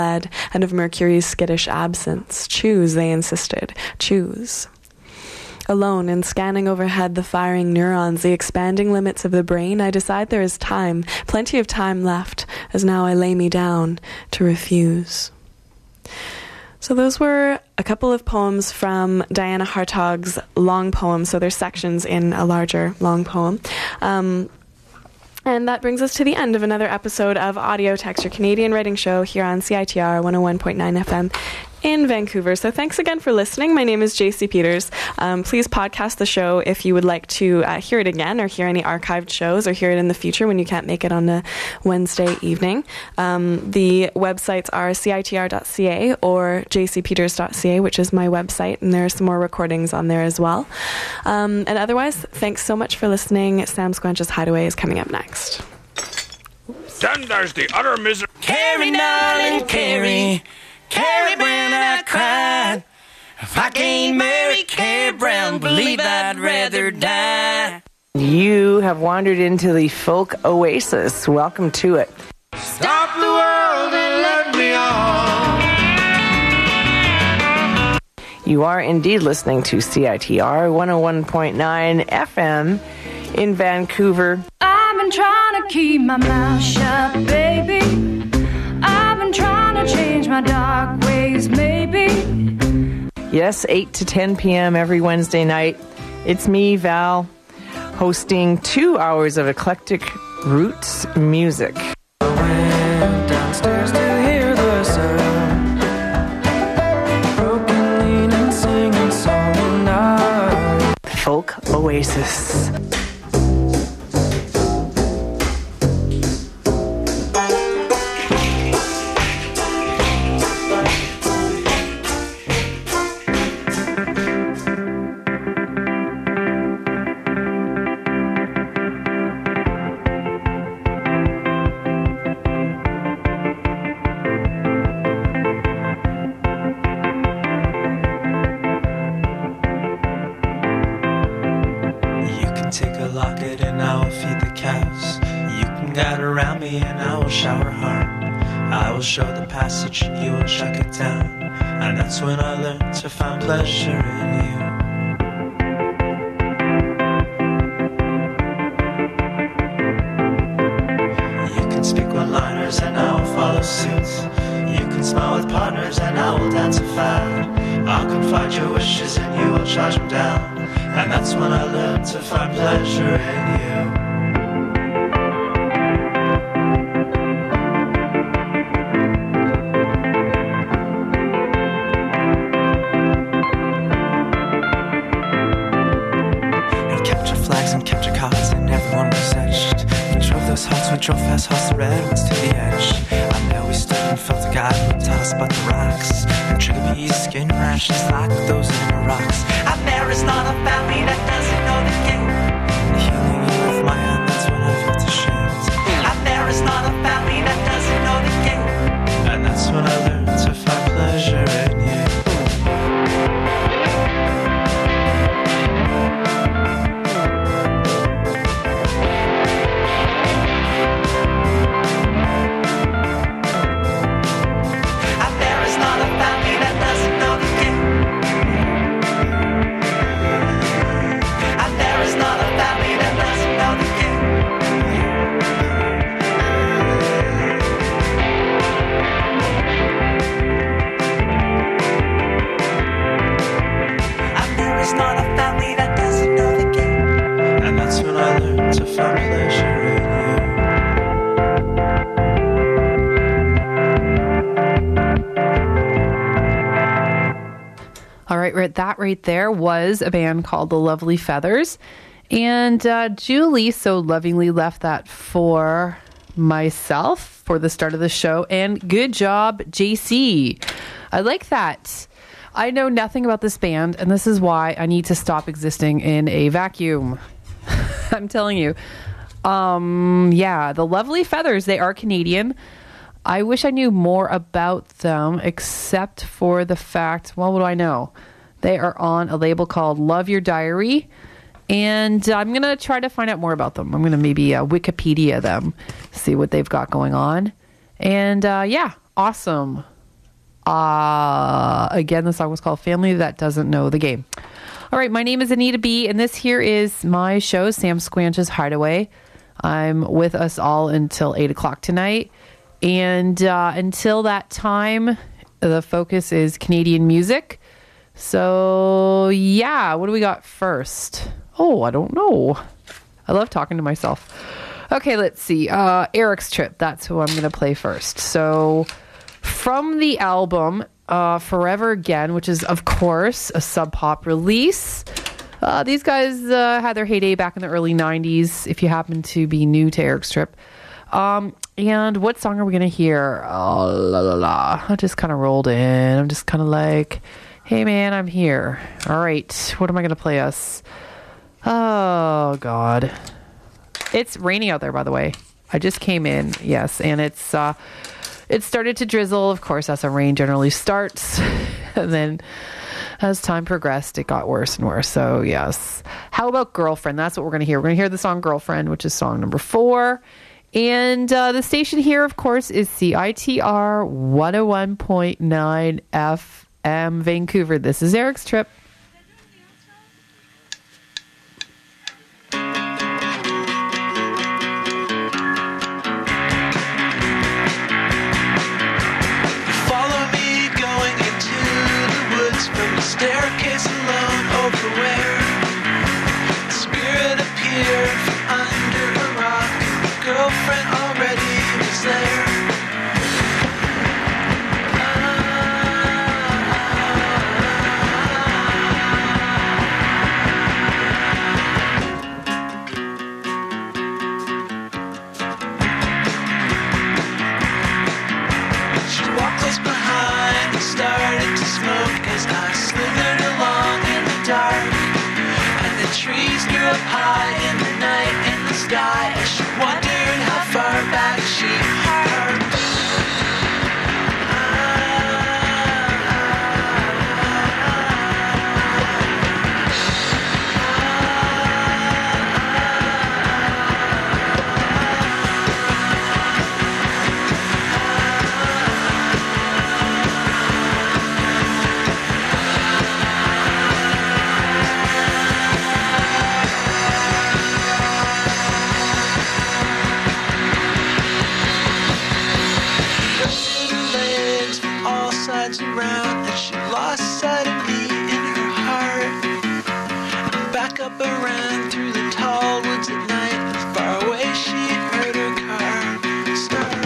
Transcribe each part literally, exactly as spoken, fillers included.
and of Mercury's skittish absence. Choose, they insisted. Choose. Alone and scanning overhead the firing neurons, the expanding limits of the brain, I decide there is time, plenty of time left, as now I lay me down to refuse. So those were a couple of poems from Diana Hartog's long poem. So there's sections in a larger long poem. Um, and that brings us to the end of another episode of Audio Text, your Canadian writing show here on C I T R one oh one point nine F M in Vancouver. So thanks again for listening. My name is J C Peters. Um, please podcast the show if you would like to uh, hear it again, or hear any archived shows, or hear it in the future when you can't make it on a Wednesday evening. Um, the websites are C I T R dot C A or J C Peters dot C A, which is my website, and there are some more recordings on there as well. Um, and otherwise, thanks so much for listening. Sam Squanch's Hideaway is coming up next. Then there's the utter misery. Carrie, darling, Carrie. Carrie Brown, I cried. If I can't marry Carrie Brown, believe I'd rather die. You have wandered into the folk oasis. Welcome to it. Stop the world and let me on. You are indeed listening to C I T R one oh one point nine F M in Vancouver. I've been trying to keep my mouth shut, baby. I've been trying to change my dark ways, maybe. Yes, eight to ten p.m. every Wednesday night. It's me, Val, hosting two hours of eclectic roots music. I went downstairs to hear the sound, broken, lean and singing song all night. Folk oasis. Show the passage and you will check it down, and that's when I learned to find pleasure in you. You can speak one-liners and I will follow suit. You can smile with partners and I will dance a fad. I'll confide your wishes and you will charge them down, and that's when I learned to find pleasure in you. We drove fast past the red ones to the edge. And there we stood and felt a guy who would tell us about the rocks and trigger bees, skin rashes like those in the rocks. And there is not a family that doesn't know the game. Healing you with my hand, that's when I felt ashamed. And there is not a family that doesn't know the game. And that's when I learned to find pleasure in you. Right, that right there was a band called The Lovely Feathers, and uh, Julie so lovingly left that for myself for the start of the show, and good job, J C. I like that. I know nothing about this band, and this is why I need to stop existing in a vacuum. I'm telling you. Um, yeah, The Lovely Feathers, they are Canadian. I wish I knew more about them, except for the fact, well, what do I know? They are on a label called Love Your Diary, and I'm going to try to find out more about them. I'm going to maybe uh, Wikipedia them, see what they've got going on. And uh, yeah, awesome. Uh, again, the song was called Family That Doesn't Know the Game. All right, my name is Anita B, and this here is my show, Sam Squanch's Hideaway. I'm with us all until eight o'clock tonight. And uh, until that time, the focus is Canadian music. So, yeah, what do we got first? Oh, I don't know. I love talking to myself. Okay, let's see. Uh, Eric's Trip, that's who I'm going to play first. So, from the album uh, Forever Again, which is, of course, a Sub Pop release. Uh, these guys uh, had their heyday back in the early nineties, if you happen to be new to Eric's Trip. Um, and what song are we going to hear? Oh, la la la. I just kind of rolled in. I'm just kind of like, hey man, I'm here. All right, what am I going to play us? Oh, God. It's raining out there, by the way. I just came in, yes, and it's uh, it started to drizzle. Of course, that's how rain generally starts. And then as time progressed, it got worse and worse. So, yes. How about Girlfriend? That's what we're going to hear. We're going to hear the song Girlfriend, which is song number four. And uh, the station here, of course, is C I T R one oh one point nine F M Vancouver. This is Eric's Trip. Staircase alone over where the spirit appeared from under a rock. The girlfriend already was there. She walked close behind and started to smoke as I slithered along in the dark, and the trees grew up high in the night in the sky as she wondered how far back she harked. Around and she lost sight of me in her heart. And back up around through the tall woods at night, and far away she heard her car start.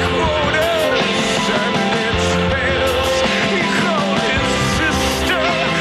Sister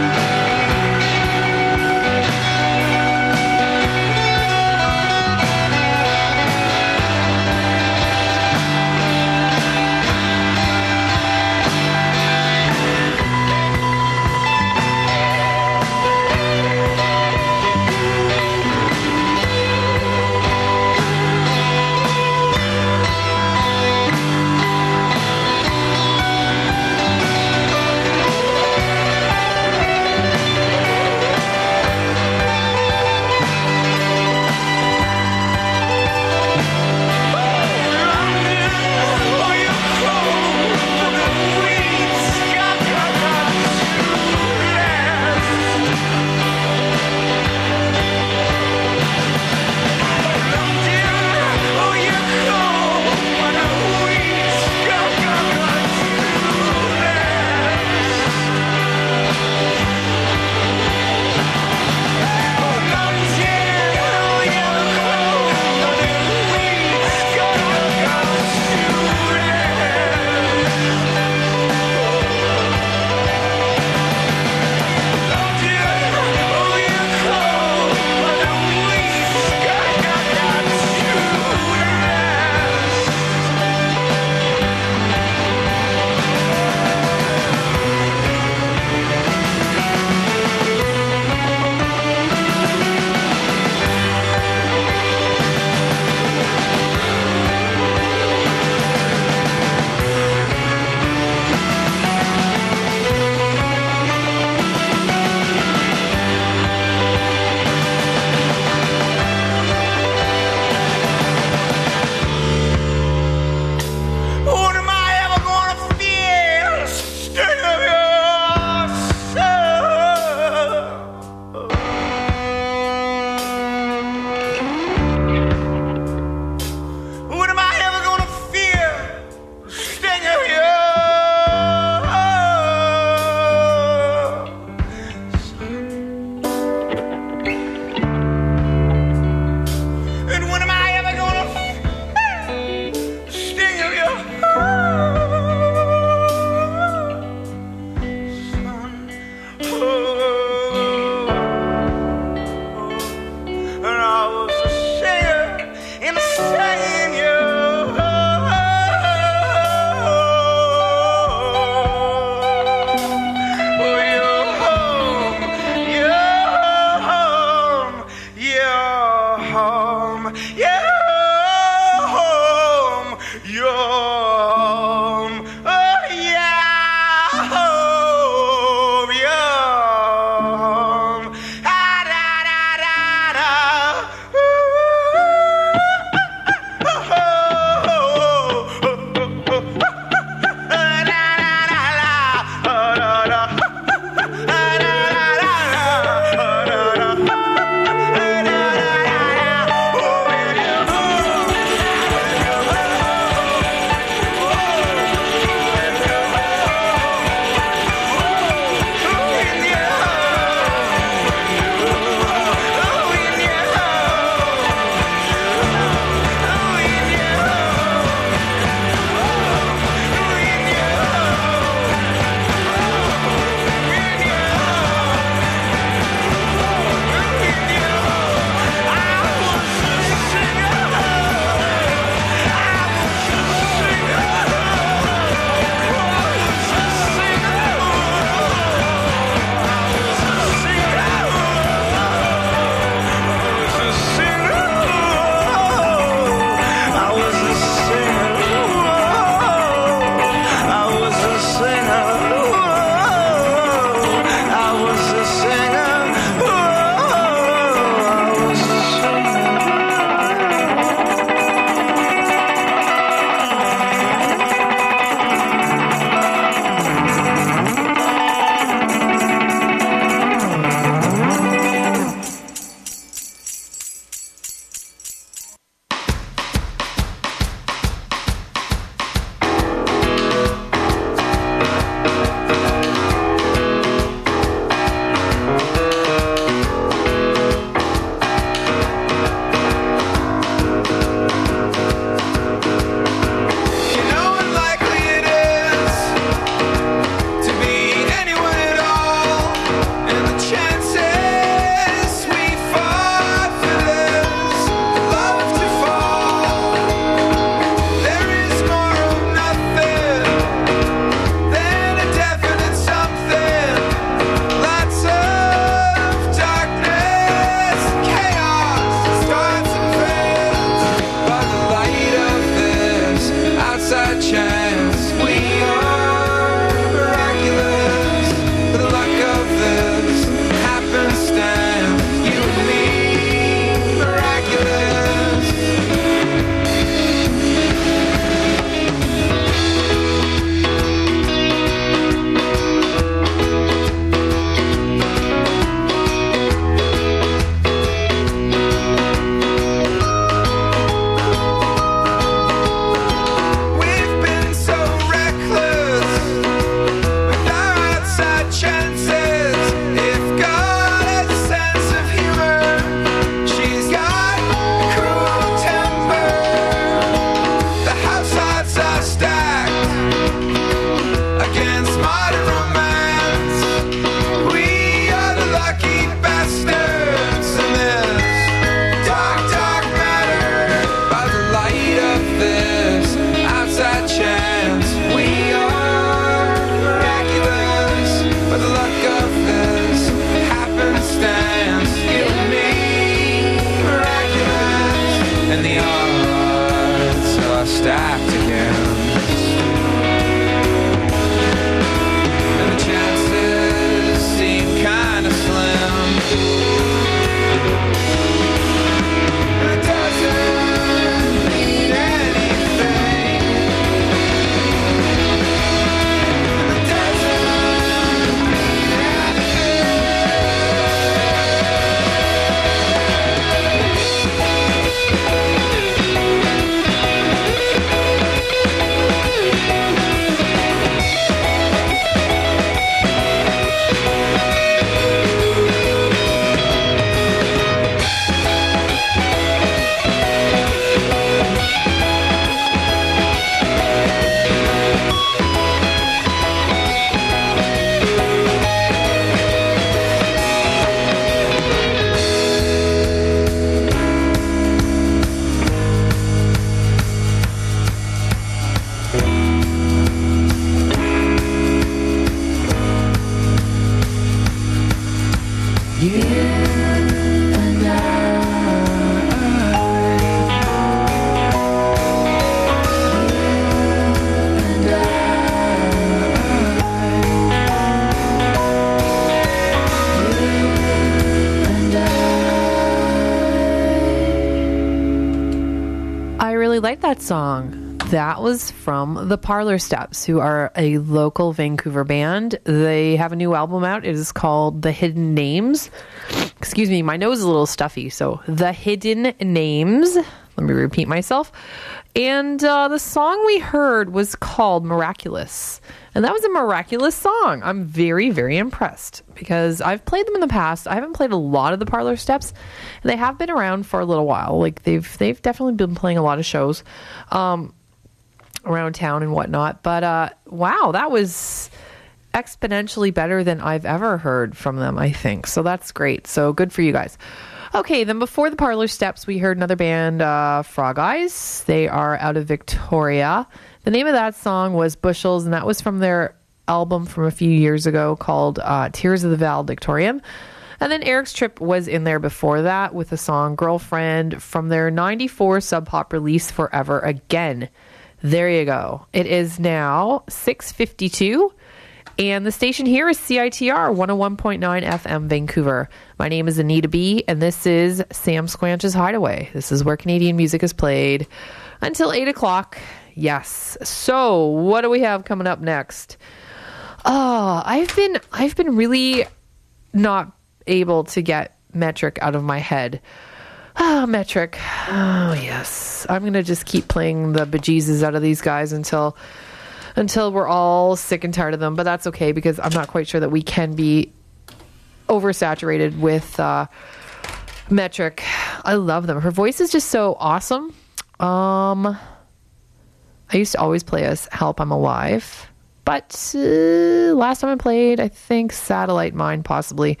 really like that song. That was from the Parlor Steps, who are a local Vancouver band. They have a new album out. It is called The Hidden Names. Excuse me, my nose is a little stuffy. So The Hidden Names. Let me repeat myself. And uh, the song we heard was called Miraculous. And that was a miraculous song. I'm very, very impressed because I've played them in the past. I haven't played a lot of the Parlor Steps. And they have been around for a little while. Like they've they've definitely been playing a lot of shows um, around town and whatnot. But uh, wow, that was exponentially better than I've ever heard from them, I think. So that's great. So good for you guys. Okay, then before the Parlor Steps, we heard another band, uh, Frog Eyes. They are out of Victoria. The name of that song was Bushels, and that was from their album from a few years ago called uh, Tears of the Valedictorian. And then Eric's Trip was in there before that with the song Girlfriend from their ninety-four Sub Pop release Forever Again. There you go. It is now six fifty-two. And the station here is C I T R one oh one point nine F M Vancouver. My name is Anita B, and this is Sam Squanch's Hideaway. This is where Canadian music is played until eight o'clock. Yes. So, what do we have coming up next? Oh, I've been I've been really not able to get Metric out of my head. Ah, oh, Metric. Oh, yes. I'm going to just keep playing the bejesus out of these guys until... until we're all sick and tired of them. But that's okay because I'm not quite sure that we can be oversaturated with uh, Metric. I love them. Her voice is just so awesome. Um, I used to always play as Help I'm Alive. But uh, last time I played, I think Satellite Mine possibly.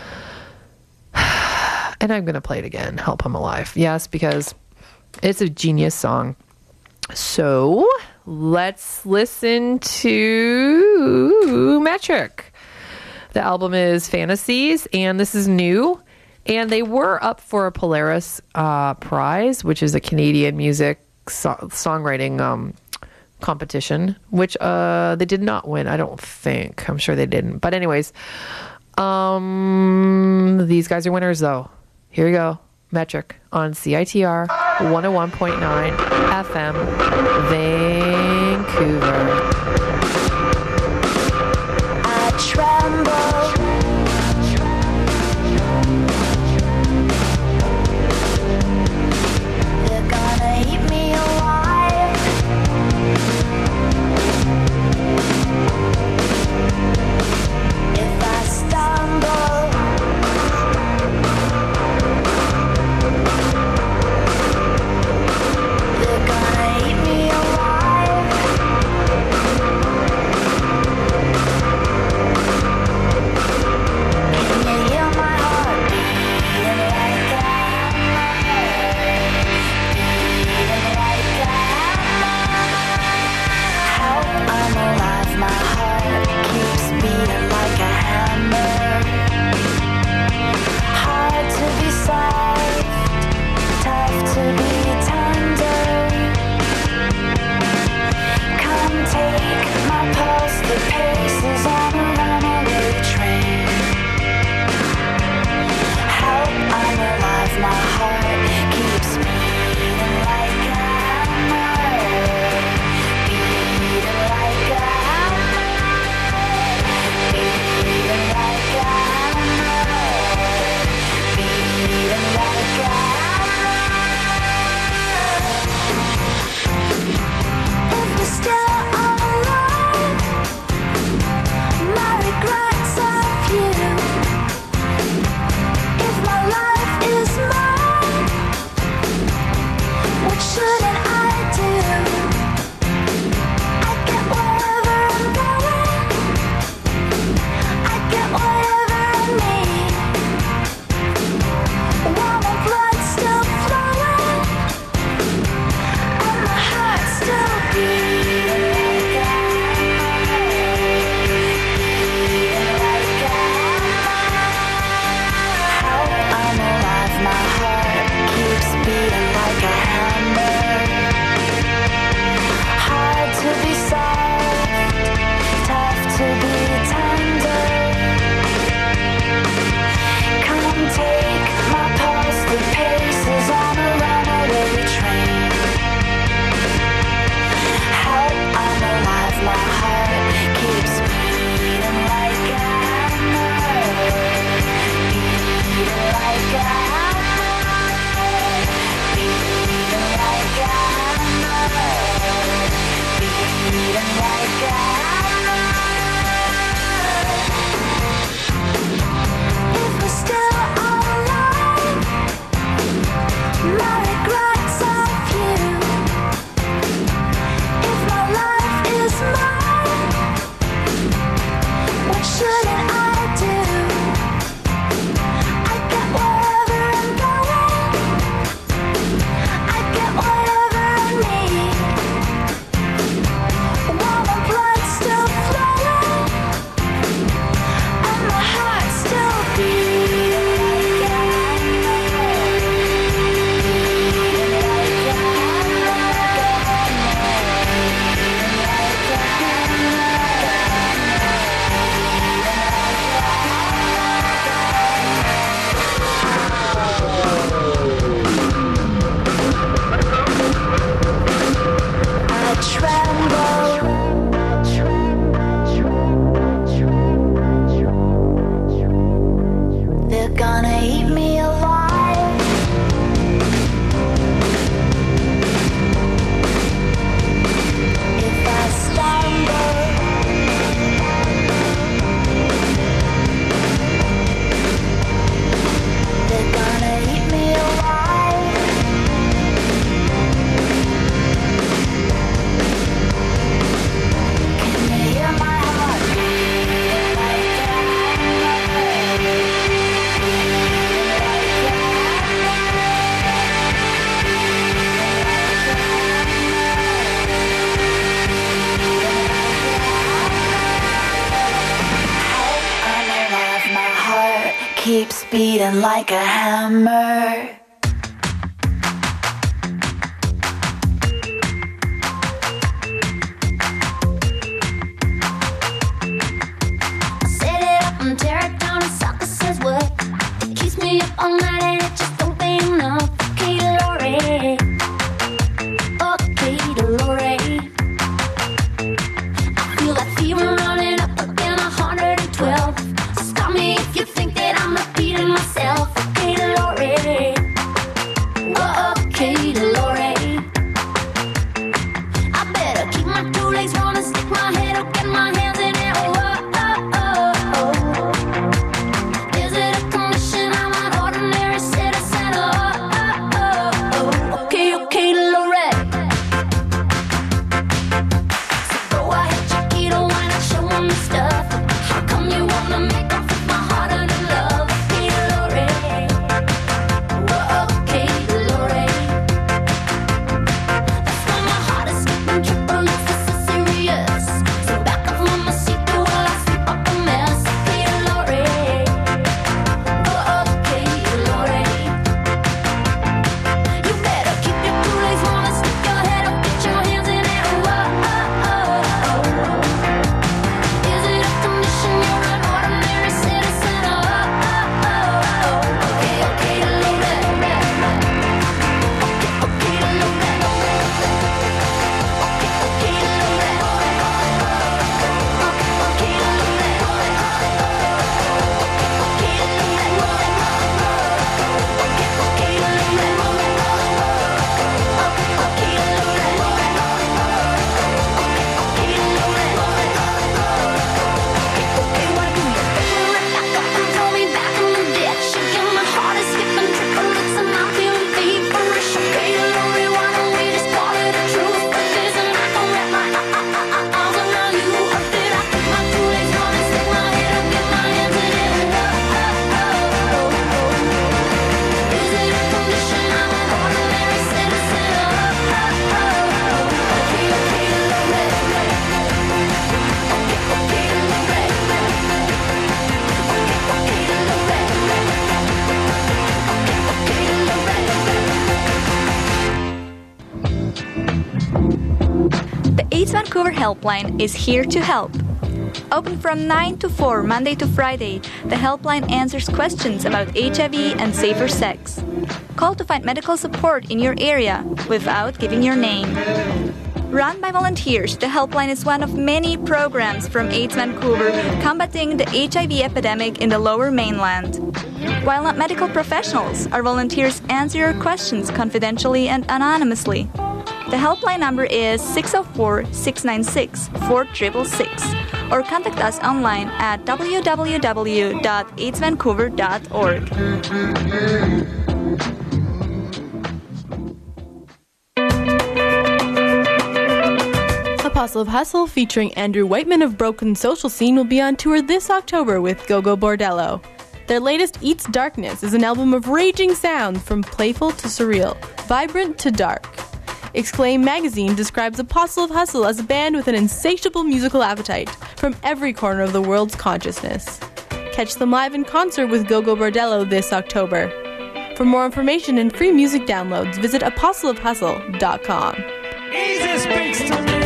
And I'm going to play it again, Help I'm Alive. Yes, because it's a genius song. So... let's listen to Metric. The album is Fantasies, and this is new. And they were up for a Polaris uh, Prize, which is a Canadian music so- songwriting um, competition, which uh, they did not win, I don't think. I'm sure they didn't. But anyways, um, these guys are winners, though. Here we go. Metric on C I T R one oh one point nine F M Vancouver. I tremble. They're gonna eat me alive. If I stumble, they're gonna eat me alive. beating like a hammer. Set it up and tear it down, and sucker says what? It keeps me up all night and it just don't pay enough. Okay, Lori. Okay, Lori. I feel that fever running up again, one hundred twelve. Stop me if you think that I'm repeating myself. Okay, Lori. Okay, Lori. I better keep my two legs running, stick my head up, get my hands in it. Whoa, oh, oh, oh. Is it a condition? I'm an ordinary citizen. Oh, oh, oh, oh. Okay, okay, Lori. So go ahead, Chiquito, why not show 'em the stuff? How come you wanna make 'em fit my heart under love? Okay, Lori. Whoa, okay, Lori. That's why my heart is skipping triple, it's so serious. So back up from my seat while I sweep up a mess. Okay, Lori. Whoa, okay, Lori. You better keep your two legs running, stick your head up, get your hands in it. Whoa, oh, oh, oh. Is it a condition? You're an ordinary citizen. Oh, oh, oh, oh. Okay, okay, Lori. Okay, okay, Lori. Okay, okay, Lori. Okay, The AIDS Vancouver Helpline is here to help. Open from nine to four Monday to Friday, the helpline answers questions about H I V and safer sex. Call to find medical support in your area without giving your name. Run by volunteers, the helpline is one of many programs from AIDS Vancouver combating the H I V epidemic in the Lower Mainland. While not medical professionals, our volunteers answer your questions confidentially and anonymously. The helpline number is six oh four, six nine six, four six six six or contact us online at w w w dot aids vancouver dot org. Apostle of Hustle featuring Andrew Whiteman of Broken Social Scene will be on tour this October with Go-Go Bordello. Their latest Eats Darkness is an album of raging sounds from playful to surreal, vibrant to dark. Exclaim magazine describes Apostle of Hustle as a band with an insatiable musical appetite from every corner of the world's consciousness. Catch them live in concert with Go-Go Bordello this October. For more information and free music downloads, visit apostle of hustle dot com. Easy speaks to me.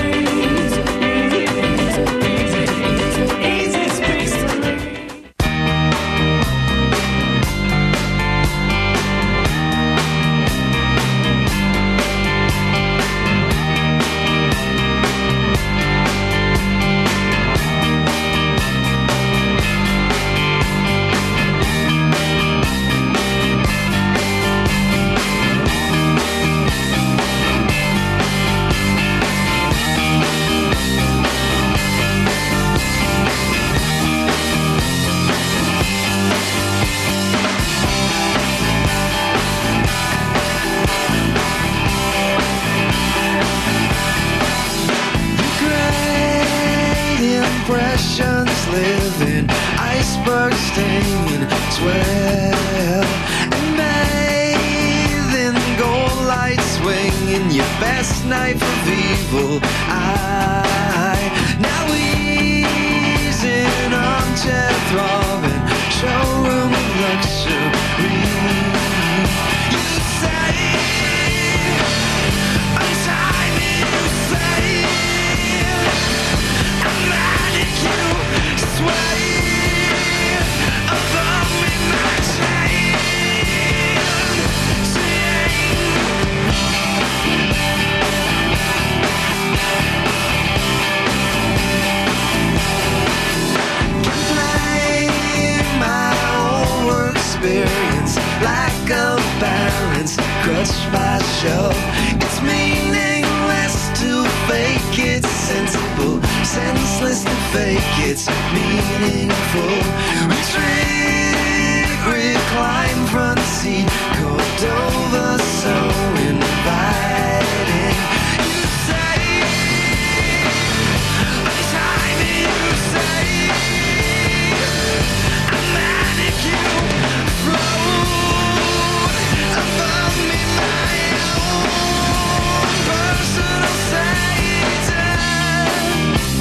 Easy speaks to me. impressions living, iceberg stinging, swell and bathing, gold light swinging, your best knife of evil eye. Now easing, armchair throbbing, showroom of luxury. You say, untie me, you say, I'm mad at you, sway above me, my chain, experience like a balance crushed by shove. It's meaningless to fake it sensible, senseless to fake it's meaningful. Retreat, recline front seat, Cordova so inviting. You say, untie me, you say, I'm mad at you. Above me, my own personal Satan.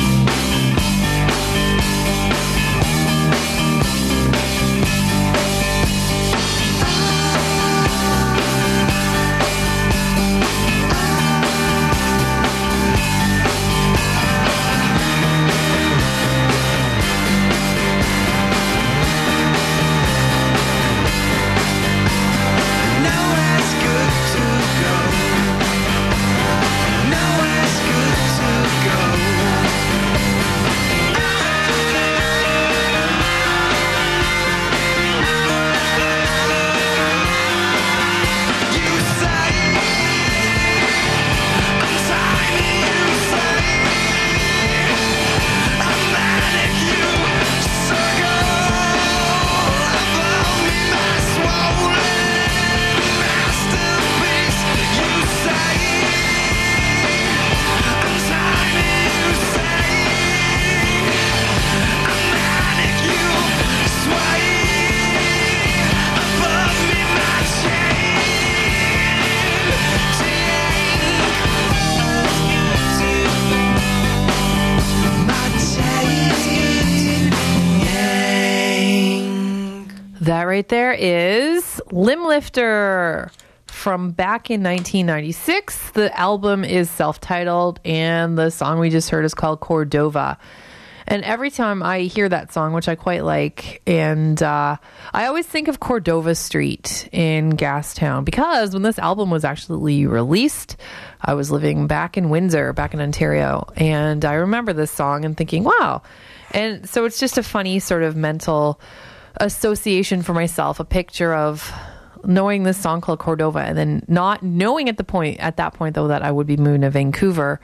That right there is Limb Lifter from back in nineteen ninety-six. The album is self-titled, and the song we just heard is called Cordova. And every time I hear that song, which I quite like, and uh, I always think of Cordova Street in Gastown, because when this album was actually released, I was living back in Windsor, back in Ontario, and I remember this song and thinking, wow. And so it's just a funny sort of mental association for myself, a picture of knowing this song called Cordova, and then not knowing at the point at that point though that I would be moving to Vancouver,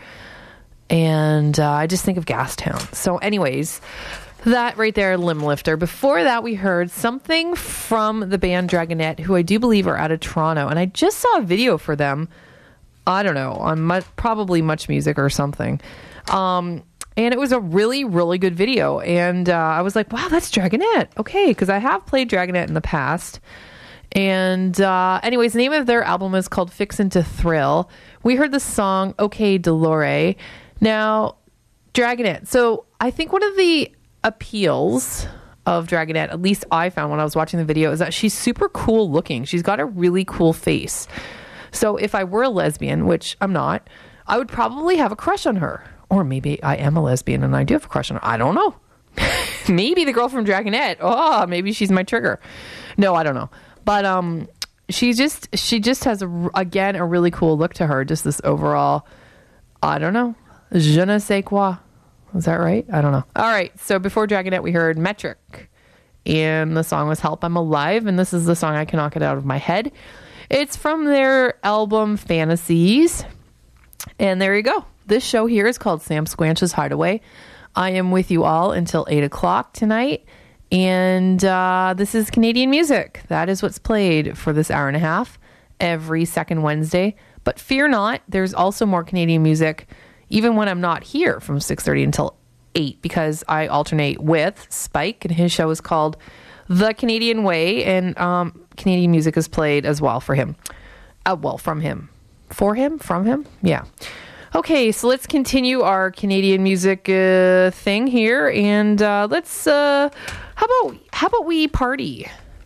and uh, I just think of Gastown. So anyways, that right there, Limb Lifter. Before that, we heard something from the band Dragonette, who I do believe are out of Toronto, and I just saw a video for them, I don't know, on mu- probably Much Music or something, um and it was a really, really good video. And uh, I was like, wow, that's Dragonette. Okay, because I have played Dragonette in the past. And uh, anyways, the name of their album is called Fixin' to Thrill. We heard the song, Okay, Dolore. Now, Dragonette. So I think one of the appeals of Dragonette, at least I found when I was watching the video, is that she's super cool looking. She's got a really cool face. So if I were a lesbian, which I'm not, I would probably have a crush on her. Or maybe I am a lesbian and I do have a crush on her. I don't know. Maybe the girl from Dragonette. Oh, maybe she's my trigger. No, I don't know. But um, she just she just has, a, again, a really cool look to her. Just this overall, I don't know, je ne sais quoi. Is that right? I don't know. All right. So before Dragonette, we heard Metric. And the song was Help, I'm Alive. And this is the song I cannot get out of my head. It's from their album Fantasies. And there you go. This show here is called Sam Squanch's Hideaway. I am with you all until eight o'clock tonight. And uh, this is Canadian music. That is what's played for this hour and a half every second Wednesday. But fear not, there's also more Canadian music even when I'm not here from six thirty until eight, because I alternate with Spike, and his show is called The Canadian Way. And um, Canadian music is played as well for him. Uh, well, from him. For him? From him? Yeah. Okay, so let's continue our Canadian music uh, thing here, and uh, let's uh, how about how about we party?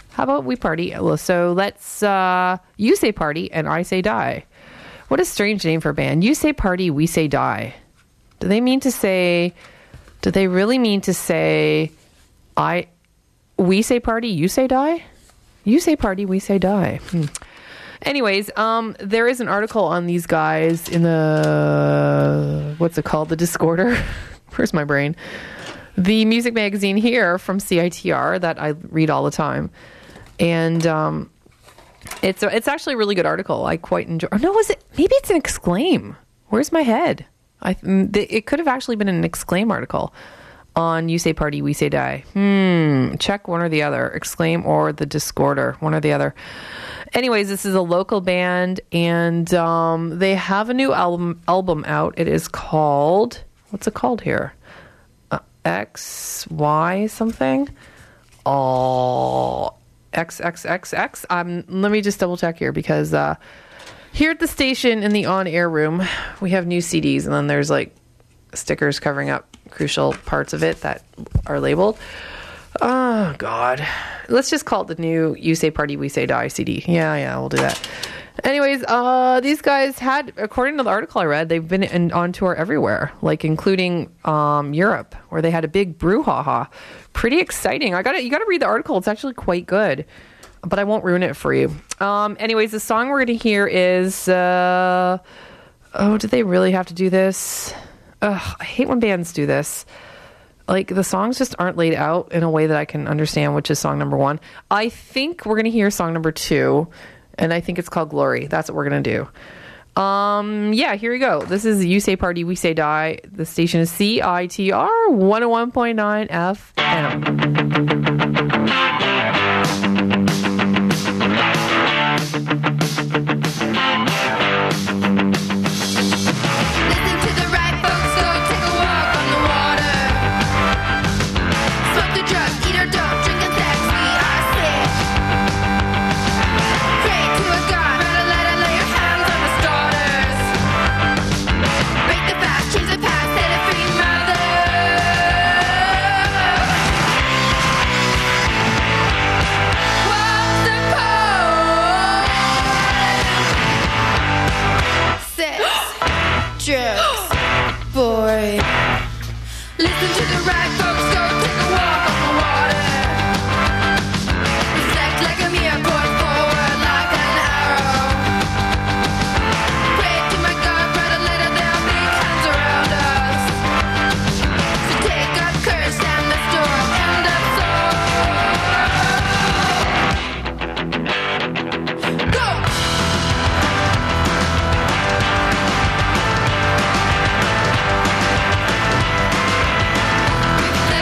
How about we party? Well, So let's, uh, you say party and I say die. What a strange name for a band. You say party, we say die. Do they mean to say, do they really mean to say, I, we say party, you say die? You say party, we say die. Hmm. Anyways, um, there is an article on these guys in the, what's it called? The Discorder. Where's my brain? The music magazine here from C I T R that I read all the time. And um, it's a, it's actually a really good article. I quite enjoy. Or no, is it? Maybe it's an Exclaim. Where's my head? I It could have actually been an Exclaim article on You Say Party, We Say Die. Hmm. Check one or the other. Exclaim or the Discorder. One or the other. Anyways, this is a local band, and um, they have a new album album out. It is called, what's it called here? Uh, X Y something? Oh, X X X X. Um, let me just double check here, because uh, here at the station in the on-air room, we have new C Ds, and then there's like stickers covering up crucial parts of it that are labeled. Oh, God. Let's just call it the new You Say Party, We Say Die C D. Yeah, yeah, we'll do that. Anyways, uh, these guys had, according to the article I read, they've been in, on tour everywhere, like including um, Europe, where they had a big brouhaha. Pretty exciting. I got You got to read the article. It's actually quite good, but I won't ruin it for you. Um, anyways, the song we're going to hear is, uh, oh, did they really have to do this? Ugh, I hate when bands do this. Like, the songs just aren't laid out in a way that I can understand, which is song number one. I think we're going to hear song number two, and I think it's called Glory. That's what we're going to do. Um, yeah, here we go. This is You Say Party, We Say Die. The station is C I T R one oh one point nine F M. Let's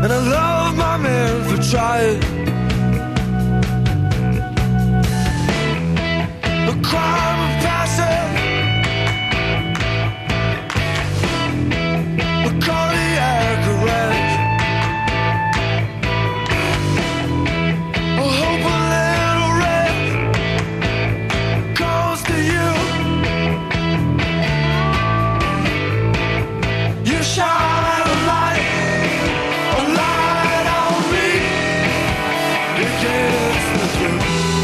and I love my man for trying. A crime of passion, a cardiac arrest. I hope a little rest comes to you. You shine a light, a light on me. It gets the truth.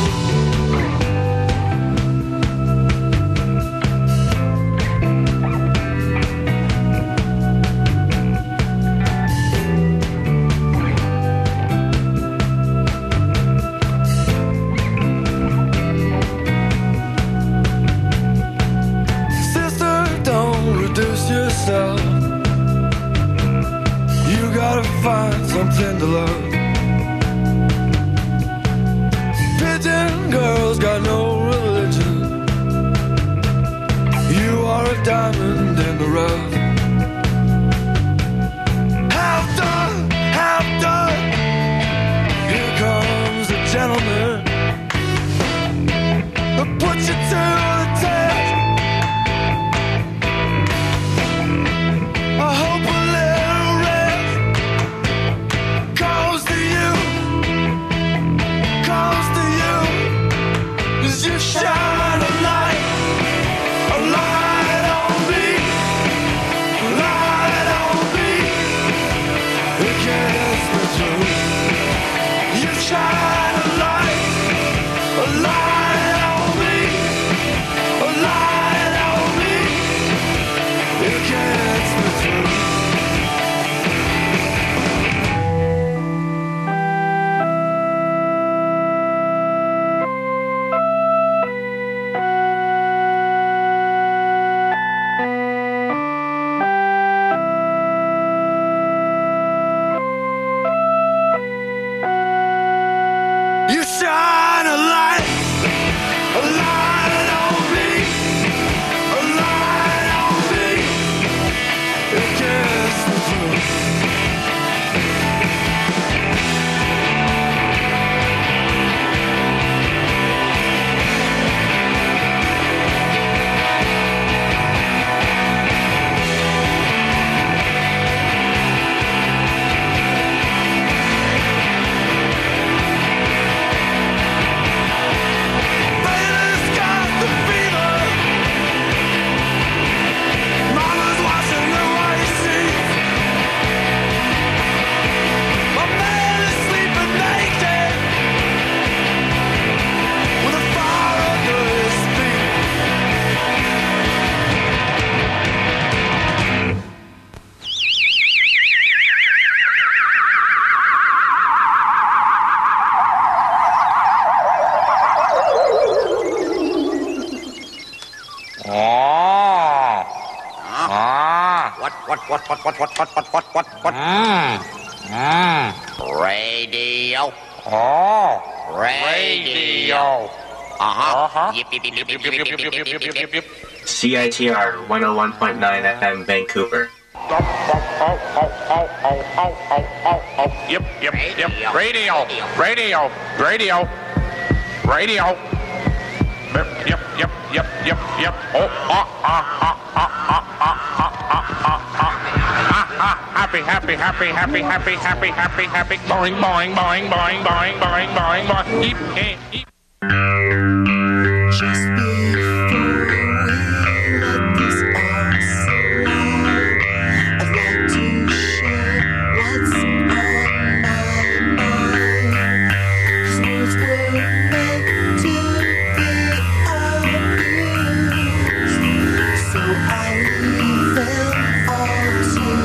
Sister, don't reduce yourself. You gotta find something to love. Pigeon girls got no religion. You are a diamond in the rough. Half done, half done. Here comes a gentleman. I'll put you to the test. I hope a little rest comes to you, comes to you. 'Cause you shine a light, a light on me, a light on me. It gets me through. You shine a light, a light on me, a light on me. It gets me through. You shine a light, a light on me, a light on me. It gets me through. Baby's got the fever. Mama's washing the white sheets. My man is sleeping naked with a fire under his feet. What, what, what, what, what, what, what, what, what, what, what? Mm. Mm. Radio. Oh. Radio. Uh-huh. Uh-huh. Yip, yip, yip, yip, yip, yip, yip, yip, yip, yip, yip, yip. C I T R one oh one point nine F M Vancouver. Yep, yep, yep. Radio. Radio. Radio. Radio. Yep, yep, yep, yep, yep, yep. Oh, ah, ah, ah, ah, ah, ah, ah, ah, ah, ah. Happy, happy, happy, happy, happy, happy, happy, happy. Boing, boing, boing, boing, boing, boing, boing, boing. Eep, eh, eep. Just before we let this all slide, I'd like to share what's on my mind. 'Cause words were meant to be abused, so I leave them all to you.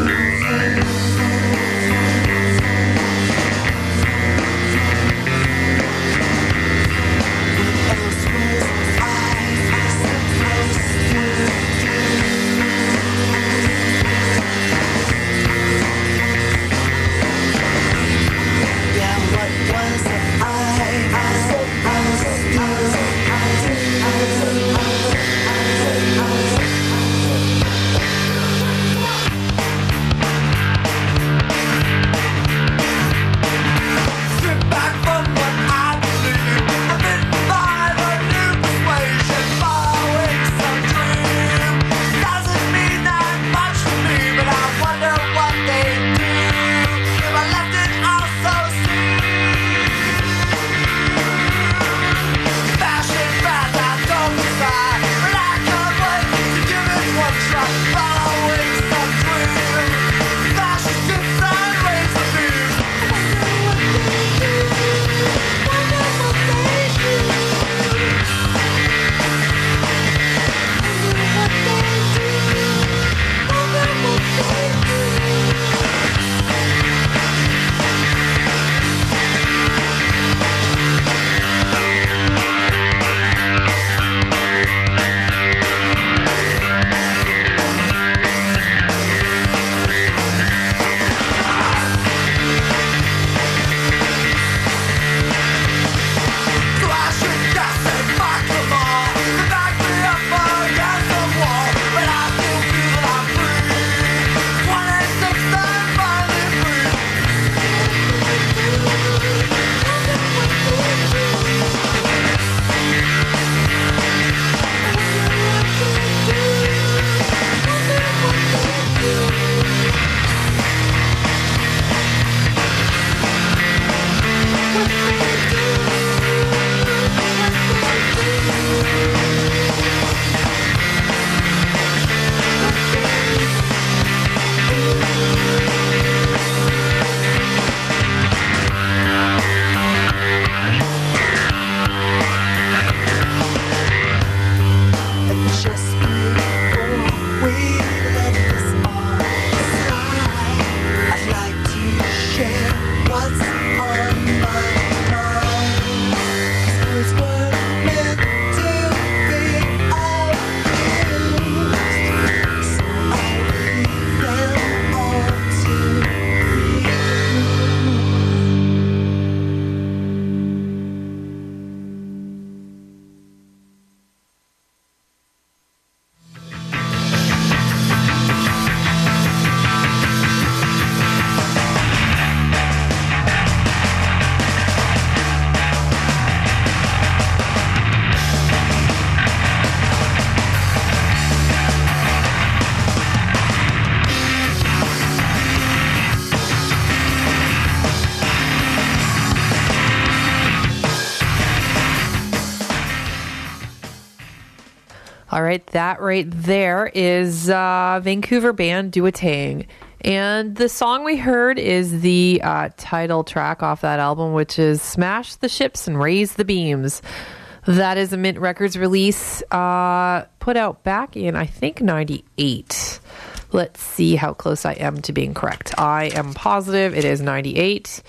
All right, that right there is uh, Vancouver band Duotang. And the song we heard is the uh, title track off that album, which is Smash the Ships and Raise the Beams. That is a Mint Records release uh, put out back in, I think, ninety-eight. Let's see how close I am to being correct. I am positive it is ninety-eight.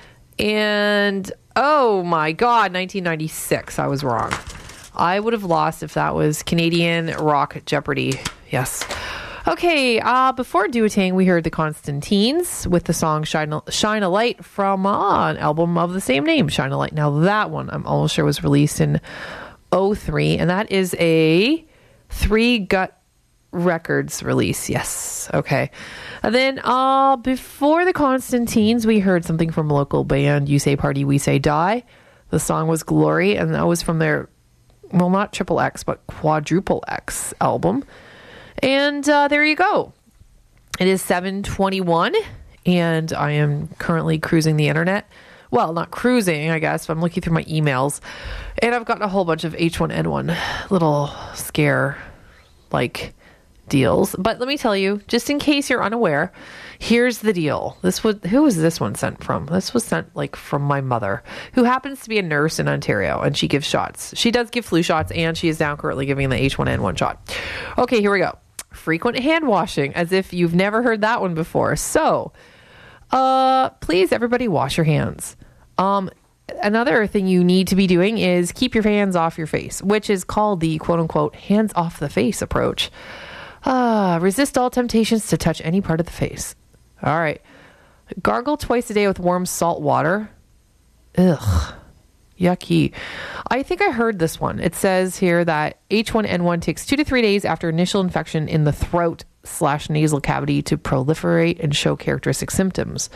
And, oh my God, nineteen ninety-six. I was wrong. I would have lost if that was Canadian Rock Jeopardy. Yes. Okay, uh, before Duotang, we heard the Constantines with the song Shine a, Shine a Light from uh, an album of the same name, Shine a Light. Now, that one, I'm almost sure, was released in oh three, and that is a Three Gut Records release. Yes, okay. And then uh, before the Constantines, we heard something from a local band, You Say Party, We Say Die. The song was Glory, and that was from their, well, not Triple X, but Quadruple X album. And uh, there you go. It is seven twenty-one, and I am currently cruising the internet. Well, not cruising, I guess, but I'm looking through my emails. And I've gotten a whole bunch of H one N one little scare-like deals. But let me tell you, just in case you're unaware, here's the deal. This was, who was this one sent from? This was sent like from my mother, who happens to be a nurse in Ontario, and she gives shots. She does give flu shots, and she is now currently giving the H one N one shot. Okay, here we go. Frequent hand washing, as if you've never heard that one before. So, uh, please, everybody, wash your hands. Um, another thing you need to be doing is keep your hands off your face, which is called the quote-unquote hands off the face approach. Uh, resist all temptations to touch any part of the face. All right. Gargle twice a day with warm salt water. Ugh. Yucky. I think I heard this one. It says here that H one N one takes two to three days after initial infection in the throat slash nasal cavity to proliferate and show characteristic symptoms.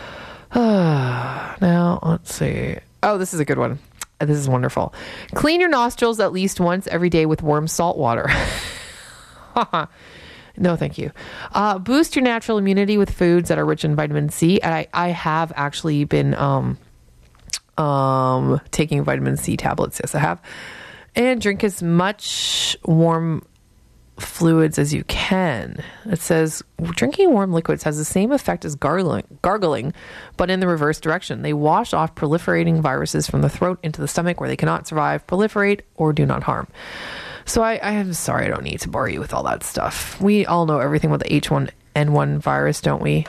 Now, let's see. Oh, this is a good one. This is wonderful. Clean your nostrils at least once every day with warm salt water. No, thank you. Uh, boost your natural immunity with foods that are rich in vitamin C. And I, I have actually been um, um, taking vitamin C tablets. Yes, I have. And drink as much warm fluids as you can. It says drinking warm liquids has the same effect as gargling, gargling, but in the reverse direction. They wash off proliferating viruses from the throat into the stomach where they cannot survive, proliferate, or do not harm. So I, I am sorry I don't need to bore you with all that stuff. We all know everything about the H one N one virus, don't we?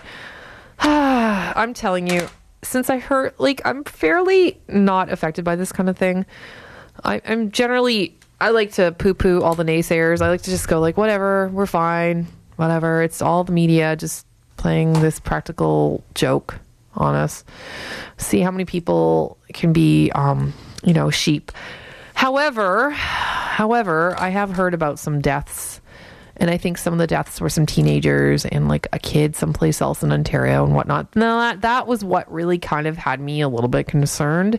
I'm telling you, since I heard, like, I'm fairly not affected by this kind of thing. I, I'm generally, I like to poo-poo all the naysayers. I like to just go like, whatever, we're fine, whatever. It's all the media just playing this practical joke on us. See how many people can be, um, you know, sheep. However, however, I have heard about some deaths, and I think some of the deaths were some teenagers and like a kid someplace else in Ontario and whatnot. No, that, that was what really kind of had me a little bit concerned.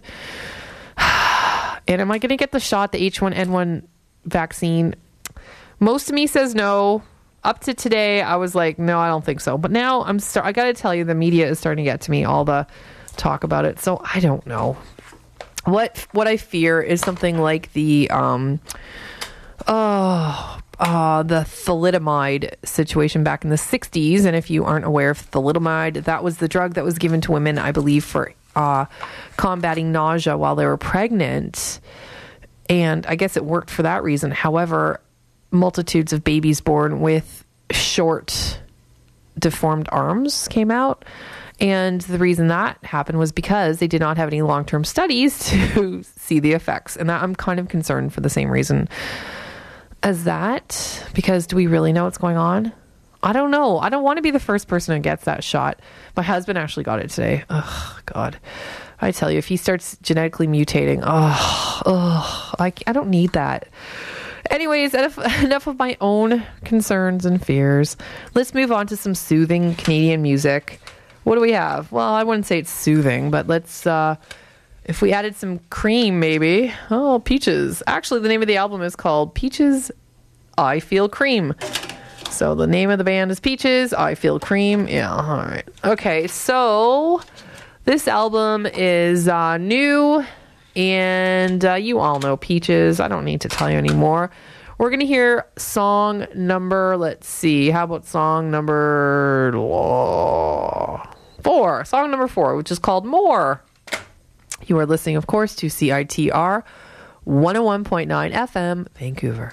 And am I going to get the shot, the H one N one vaccine? Most of me says no. Up to today, I was like, no, I don't think so. But now I'm start. I got to tell you, the media is starting to get to me, all the talk about it. So I don't know. What what I fear is something like the um, oh, uh, the thalidomide situation back in the sixties. And if you aren't aware of thalidomide, that was the drug that was given to women, I believe, for uh, combating nausea while they were pregnant. And I guess it worked for that reason. However, multitudes of babies born with short, deformed arms came out. And the reason that happened was because they did not have any long-term studies to see the effects. And that, I'm kind of concerned for the same reason as that. Because do we really know what's going on? I don't know. I don't want to be the first person who gets that shot. My husband actually got it today. Oh, God. I tell you, if he starts genetically mutating, oh, oh I, I don't need that. Anyways, enough, enough of my own concerns and fears. Let's move on to some soothing Canadian music. What do we have? Well, I wouldn't say it's soothing, but let's, uh, if we added some cream, maybe. Oh, Peaches. Actually, the name of the album is called Peaches, I Feel Cream. So the name of the band is Peaches, I Feel Cream. Yeah, all right. Okay, so this album is uh, new, and uh, you all know Peaches. I don't need to tell you anymore. We're going to hear song number, let's see, how about song number four? Song number four, which is called More. You are listening, of course, to C I T R one oh one point nine F M, Vancouver.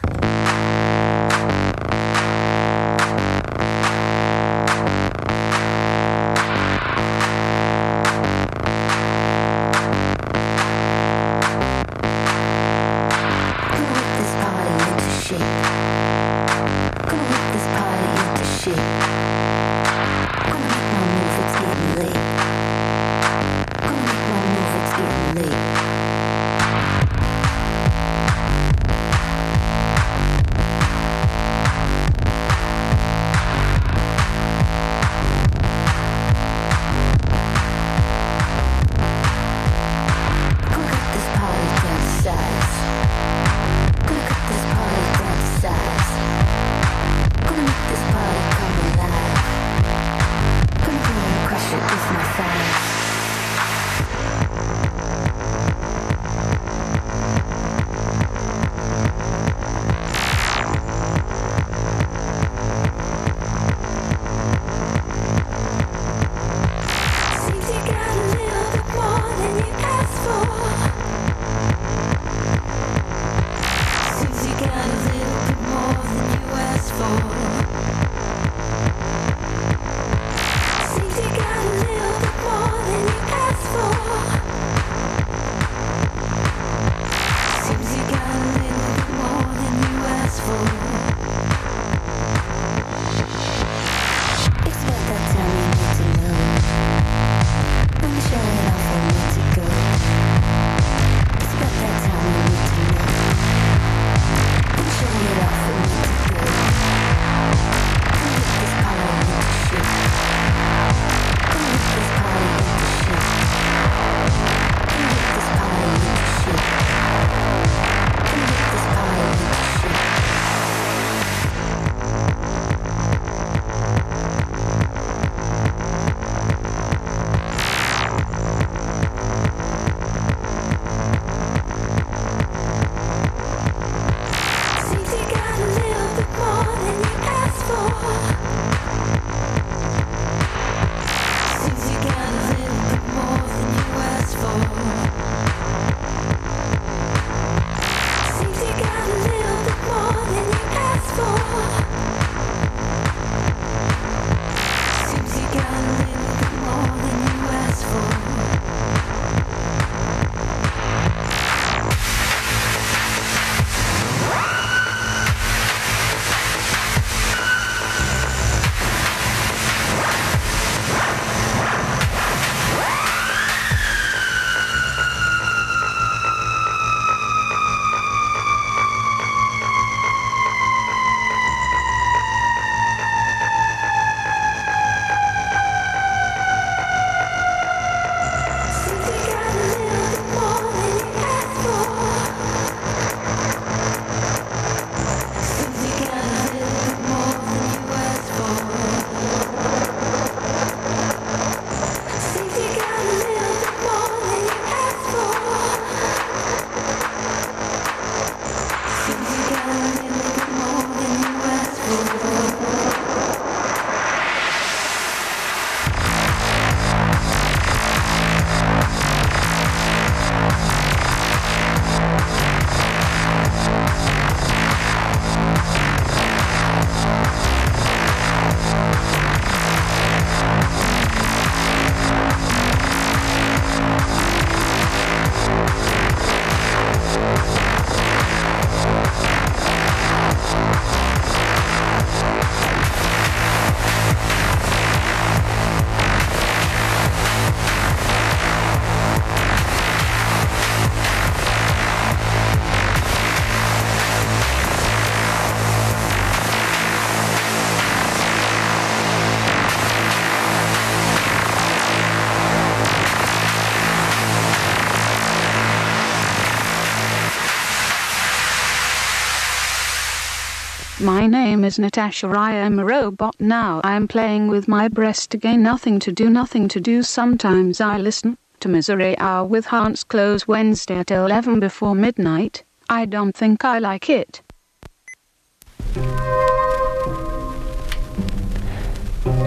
My name is Natasha. I am a robot now. I am playing with my breast again. Nothing to do, nothing to do. Sometimes I listen to Misery Hour with Hans Close Wednesday at eleven before midnight. I don't think I like it.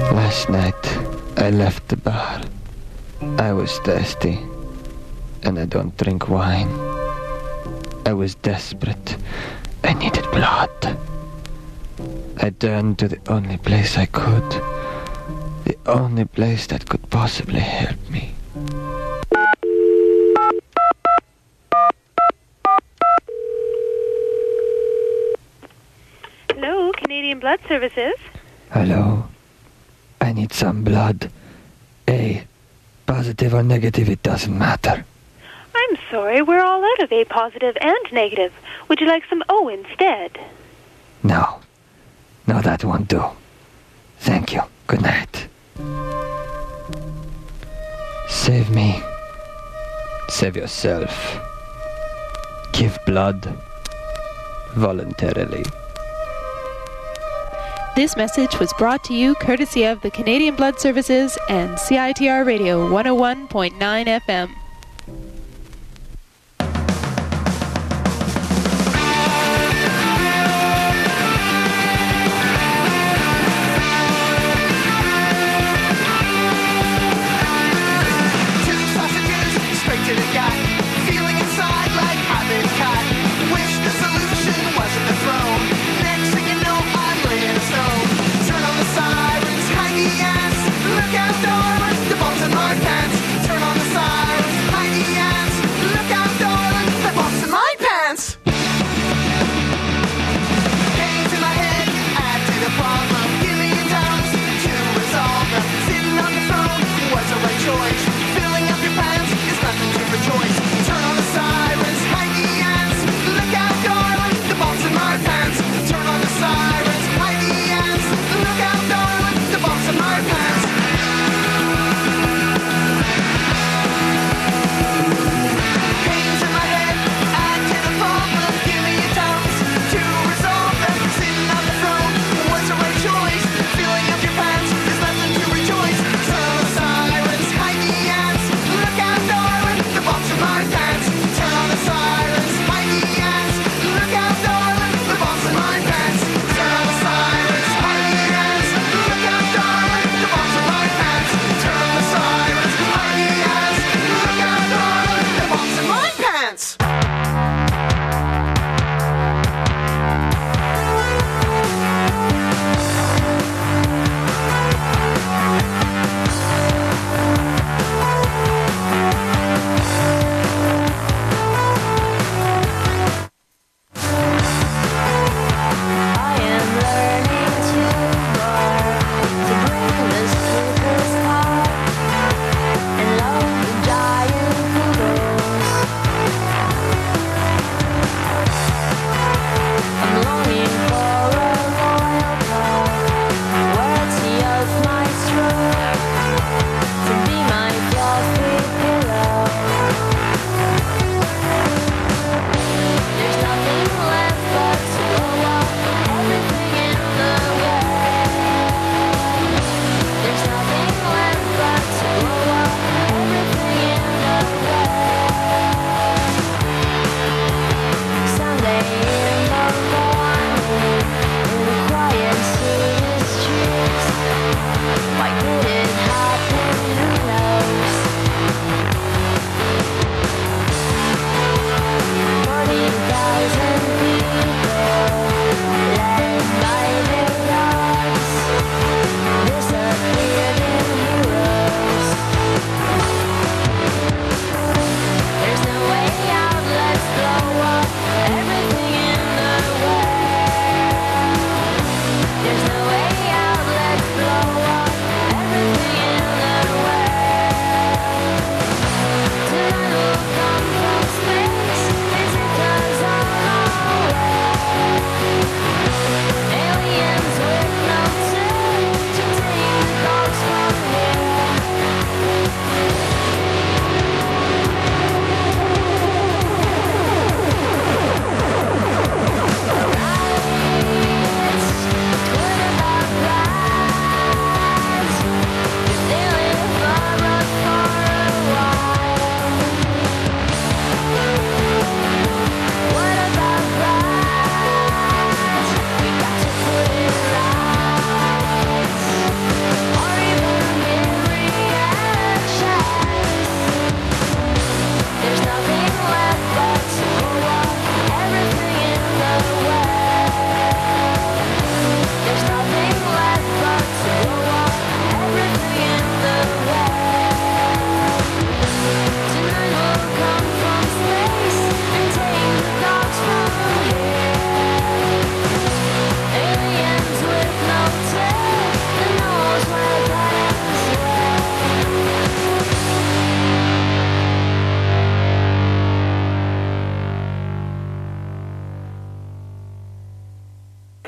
Last night, I left the bar. I was thirsty, and I don't drink wine. I was desperate. I needed blood. I turned to the only place I could. The only place that could possibly help me. Hello, Canadian Blood Services. Hello? I need some blood. A. Positive or negative, it doesn't matter. I'm sorry, we're all out of A positive and negative. Would you like some O instead? No. No, that won't do. Thank you. Good night. Save me. Save yourself. Give blood. Voluntarily. This message was brought to you courtesy of the Canadian Blood Services and C I T R Radio one oh one point nine F M. Two sausages, straight to the gut. Feeling inside like I've been cut. Wish the solution wasn't the throne. Next thing you know, I'm laying stone. Turn on the sirens, hang the ass. Look out, darling, the bombs in my pants. Turn on the sirens,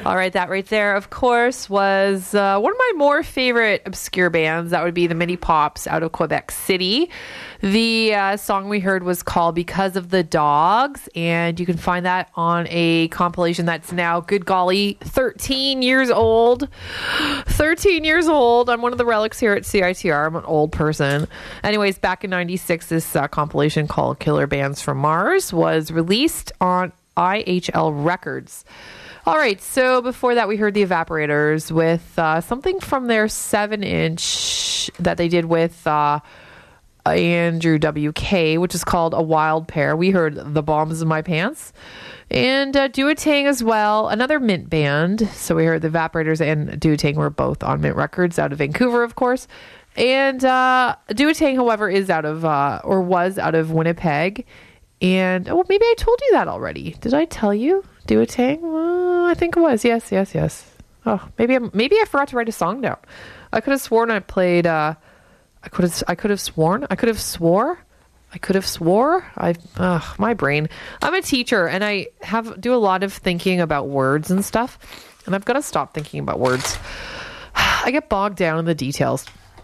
All right, that right there, of course, was uh, one of my more favorite obscure bands. That would be the Mini Pops out of Quebec City. The uh, song we heard was called Because of the Dogs, and you can find that on a compilation that's now, good golly, thirteen years old. thirteen years old. I'm one of the relics here at C I T R. I'm an old person. Anyways, back in ninety-six, this uh, compilation called Killer Bands from Mars was released on I H L Records. All right, so before that, we heard the Evaporators with uh, something from their seven inch that they did with uh, Andrew W K, which is called A Wild Pair. We heard The Bombs in My Pants. And uh, Duotang as well, another Mint band. So we heard the Evaporators and Duotang were both on Mint Records out of Vancouver, of course. And uh, Duotang, however, is out of, uh, or was out of Winnipeg. And, oh, maybe I told you that already. Did I tell you? Duotang? Uh, I think it was. Yes, yes, yes. Oh, maybe I maybe I forgot to write a song down. I could have sworn I played. Uh, I could have. I could have sworn. I could have swore. I could have swore. I. Ugh, my brain. I'm a teacher, and I have do a lot of thinking about words and stuff, and I've got to stop thinking about words. I get bogged down in the details.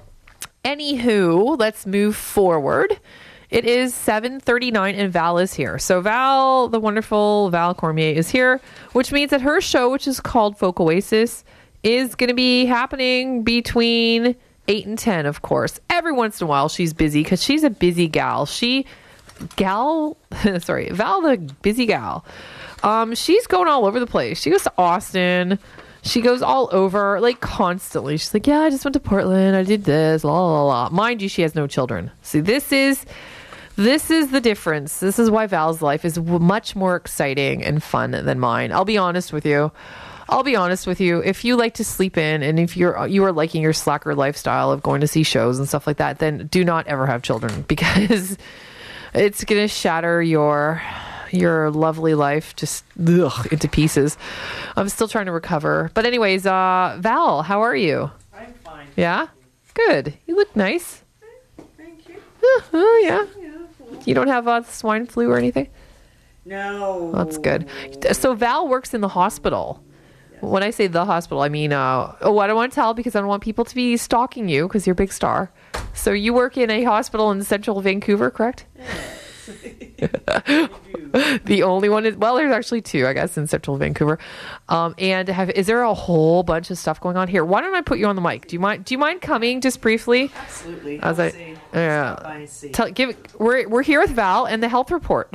Anywho, let's move forward. It is seven thirty-nine and Val is here. So Val, the wonderful Val Cormier, is here, which means that her show, which is called Folk Oasis, is going to be happening between eight and ten, of course. Every once in a while, she's busy because she's a busy gal. She, gal, sorry, Val the busy gal. Um, she's going all over the place. She goes to Austin. She goes all over, like, constantly. She's like, yeah, I just went to Portland. I did this, la, la, la. Mind you, she has no children. See, this is... This is the difference. This is why Val's life is w- much more exciting and fun than mine. I'll be honest with you. I'll be honest with you. If you like to sleep in and if you're you are liking your slacker lifestyle of going to see shows and stuff like that, then do not ever have children because it's going to shatter your your lovely life just ugh, into pieces. I'm still trying to recover. But anyways, uh, Val, how are you? I'm fine. Yeah? Good. You look nice. Thank you. Uh, oh, yeah. You don't have uh, swine flu or anything? No. That's good. So Val works in the hospital. Yes. When I say the hospital, I mean, uh, oh, I don't want to tell because I don't want people to be stalking you because you're a big star. So you work in a hospital in central Vancouver, correct? Yes. The only one is, well, there's actually two, I guess, in central Vancouver. Um, and have, is there a whole bunch of stuff going on here? Why don't I put you on the mic? Do you mind? Do you mind coming just briefly? Absolutely. As I'll I, see. yeah. See. Tell, give. We're we're here with Val and the health report.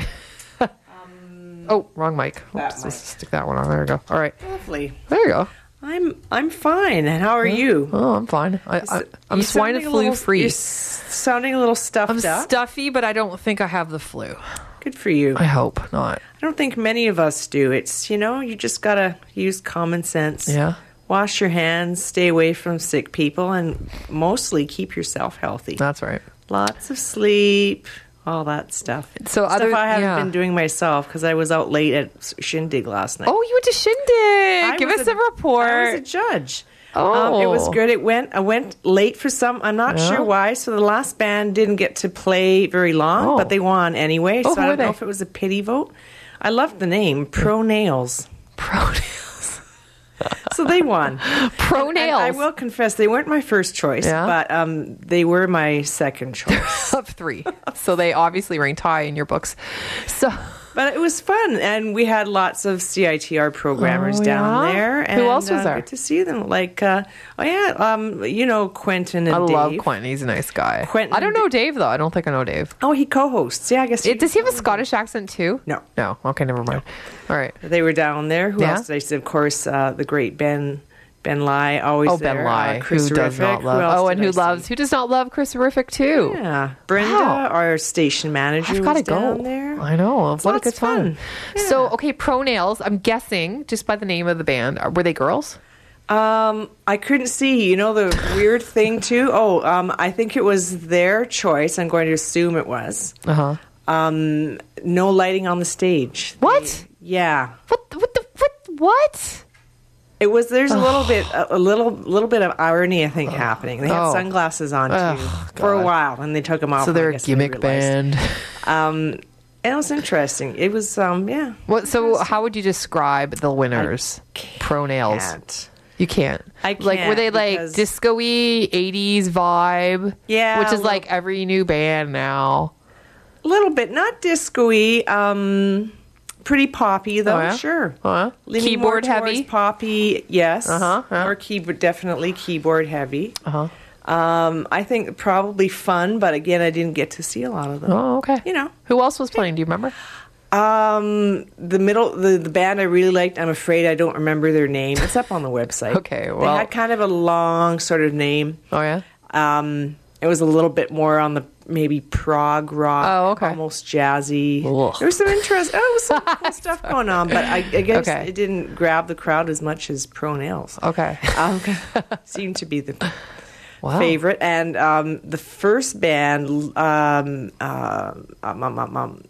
um, oh, wrong mic. That Oops, mic. let's stick that one on. There we go. All right. Lovely. There you go. I'm I'm fine. And how are Yeah. you? Oh, I'm fine. I, I, I'm You swine sounding and a flu little- free. You're s- sounding a little stuffed I'm up. stuffy, but I don't think I have the flu. Good for you. I hope not. I don't think many of us do. It's, you know, you just got to use common sense. Yeah. Wash your hands, stay away from sick people, and mostly keep yourself healthy. That's right. Lots of sleep, all that stuff. So stuff other- I haven't yeah. been doing myself because I was out late at Shindig last night. Oh, you went to Shindig. I Give was us a, report. I was a judge. Oh. Um, it was good. It went. I went late for some. I'm not Yeah. sure why. So the last band didn't get to play very long, Oh. but they won anyway. Oh, so who I were don't know they? if it was a pity vote. I loved the name Pro Nails. Pro Nails. So they won. Pro And Nails. I will confess they weren't my first choice, Yeah? but um, they were my second choice. Of three. So they obviously ranked high in your books. So, But it was fun, and we had lots of C I T R programmers Oh, down yeah? there. Who And, else was uh, there? Good to see them. Like, uh, oh yeah, um, you know Quentin and I Dave. love Quentin. He's a nice guy. Quentin I don't know Dave, though. I don't think I know Dave. Oh, he co-hosts. Yeah, I guess. It, does he have a Scottish accent, too? No. No. Okay, never mind. All right. They were down there. Who Yeah? else did I see? Of course, uh, the great Ben Ben Lai, always Oh, there. Ben Lai, Uh, Chris who does Horrific. not love. else Oh, and did who I see? loves, who does not love Chris Horrific, too? Yeah. Brenda, Wow. our station manager, I've got to was down go. there. I know. What a lots good of time. fun. So, okay, Pro Nails, I'm guessing, just by the name of the band, uh, were they girls? Um, I couldn't see. You know the weird thing too. Oh, um, I think it was their choice. I'm going to assume it was. Uh huh. Um, no lighting on the stage. What? They- yeah. What? What the? What? What? It was. There's a little bit, a, a little, little bit of irony, I think, happening. They had Oh. sunglasses on too Oh, for a God. while, and they took them off. So I they're a guess they gimmick realized. band. Um, And it was interesting. It was, um, yeah. What? So, how would you describe the winners? Pro nails. Can't. You can't. I can't. Like, were they like because- disco-y, eighties vibe? Yeah, Which a is little- like every new band now. A little bit, not disco-y, um, pretty poppy though. Oh, yeah? Sure. Oh, yeah? Leaning Keyboard more towards heavy? poppy, yes. Uh-huh, yeah. Or keyboard, definitely keyboard heavy. Uh-huh. Um, I think probably fun, but again, I didn't get to see a lot of them. Oh, okay. You know. Who else was playing? Do you remember? Um, the middle, the, the band I really liked, I'm afraid I don't remember their name. It's up on the website. Okay, well. They had kind of a long sort of name. Oh, yeah? Um, it was a little bit more on the maybe prog rock. Oh, okay. Almost jazzy. Ugh. There was some interest. Oh, there was some cool stuff going on, but I, I guess Okay. it didn't grab the crowd as much as Pro Nails. Okay. Um, seemed to be the Wow. favorite. And um, the first band, um, uh, um, um, um, um,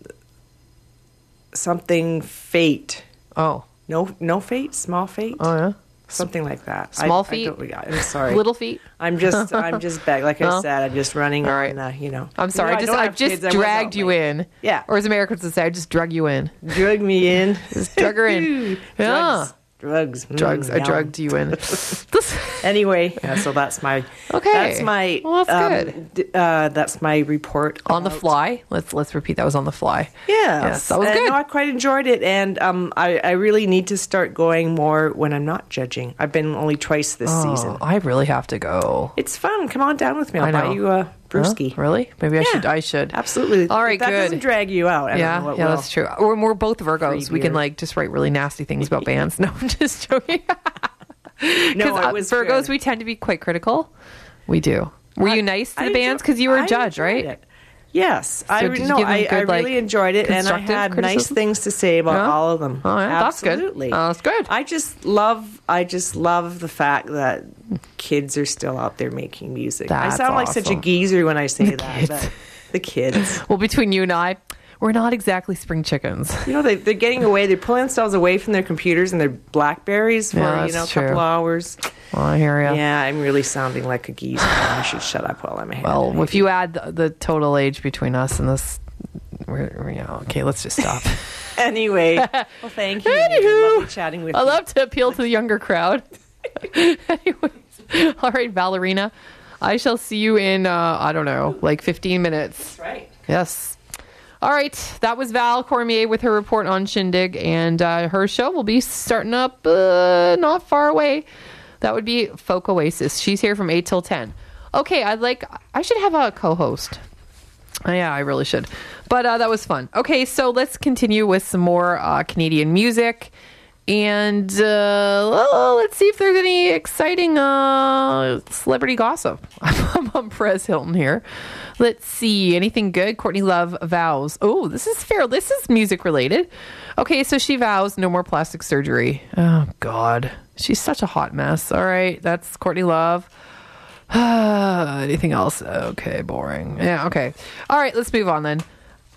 something Fate. Oh. No, no Fate, Small Fate. Oh, yeah? Something like that. Small I, feet? I don't, I'm sorry. Little feet? I'm just, I'm just back. Like I No? said, I'm just running All right. on, uh, you know. I'm sorry. You know, I just, don't I've have just kids. I was dragged out you late. in. Yeah. Or as Americans would say, I just drug you in. Drug me in. Just drug her in. Yeah. Drugs. Drugs. Mm, Drugs. I yum. drugged you in. Anyway, yeah, so that's my Okay. That's my Well, that's um, good. d- Uh, that's my report On the about- fly. Let's let's repeat. That was on the fly. Yes, Yes, that was And, good. no, I quite enjoyed it, and um, I, I really need to start going more when I'm not judging. I've been only twice this Oh, season. I really have to go. It's fun. Come on down with me. I'll I buy know. you a brewski. Huh? Really? Maybe I Yeah. should. I should. Absolutely. All right. If that good. doesn't drag you out. I yeah. don't know what yeah, will. that's true. We're, we're both Virgos. Free We can beer. like just write really nasty things about bands. No, I'm just joking. No, uh, it was Virgos, good. we tend to be quite critical. We do. Were I- you nice to I the bands? enjoy- Because you were a I judge, enjoyed right? it. Yes, I did you no, give them I, good, I like, really enjoyed it, and I constructive had nice criticism? things to say about Yeah? all of them. Oh, yeah, that's good. Absolutely, Oh, that's good. I just love, I just love the fact that kids are still out there making music. I That's sound like such a awesome. geezer when I say that, kids. but the kids. Well, between you and I, we're not exactly spring chickens. You know, they, they're getting away. They're pulling themselves away from their computers and their Blackberries for Yeah, you know a that's couple true. hours. Oh, I hear you. Yeah, I'm really sounding like a geezer. I should shut up while I'm ahead. Well, if you add the, the total age between us and this, we're, we're, you know, okay, let's just stop. Anyway, well, thank you. Anywho, Lovely chatting with I you. love to appeal to the younger crowd. Anyways, all right, Valerina, I shall see you in, uh, I don't know, like fifteen minutes. That's right. Yes. All right, that was Val Cormier with her report on Shindig, and uh, her show will be starting up uh, not far away. That would be Folk Oasis. She's here from eight till ten. Okay, I'd like, I should have a co-host. Oh, yeah, I really should. But uh, that was fun. Okay, so let's continue with some more uh, Canadian music. And uh, well, let's see if there's any exciting uh, celebrity gossip. I'm on Perez Hilton here. Let's see. Anything good? Courtney Love vows. Oh, this is fair. This is music related. Okay, so she vows no more plastic surgery. Oh, God. She's such a hot mess. All right, that's Courtney Love. Anything else? Okay, boring. Yeah, okay. All right, let's move on then.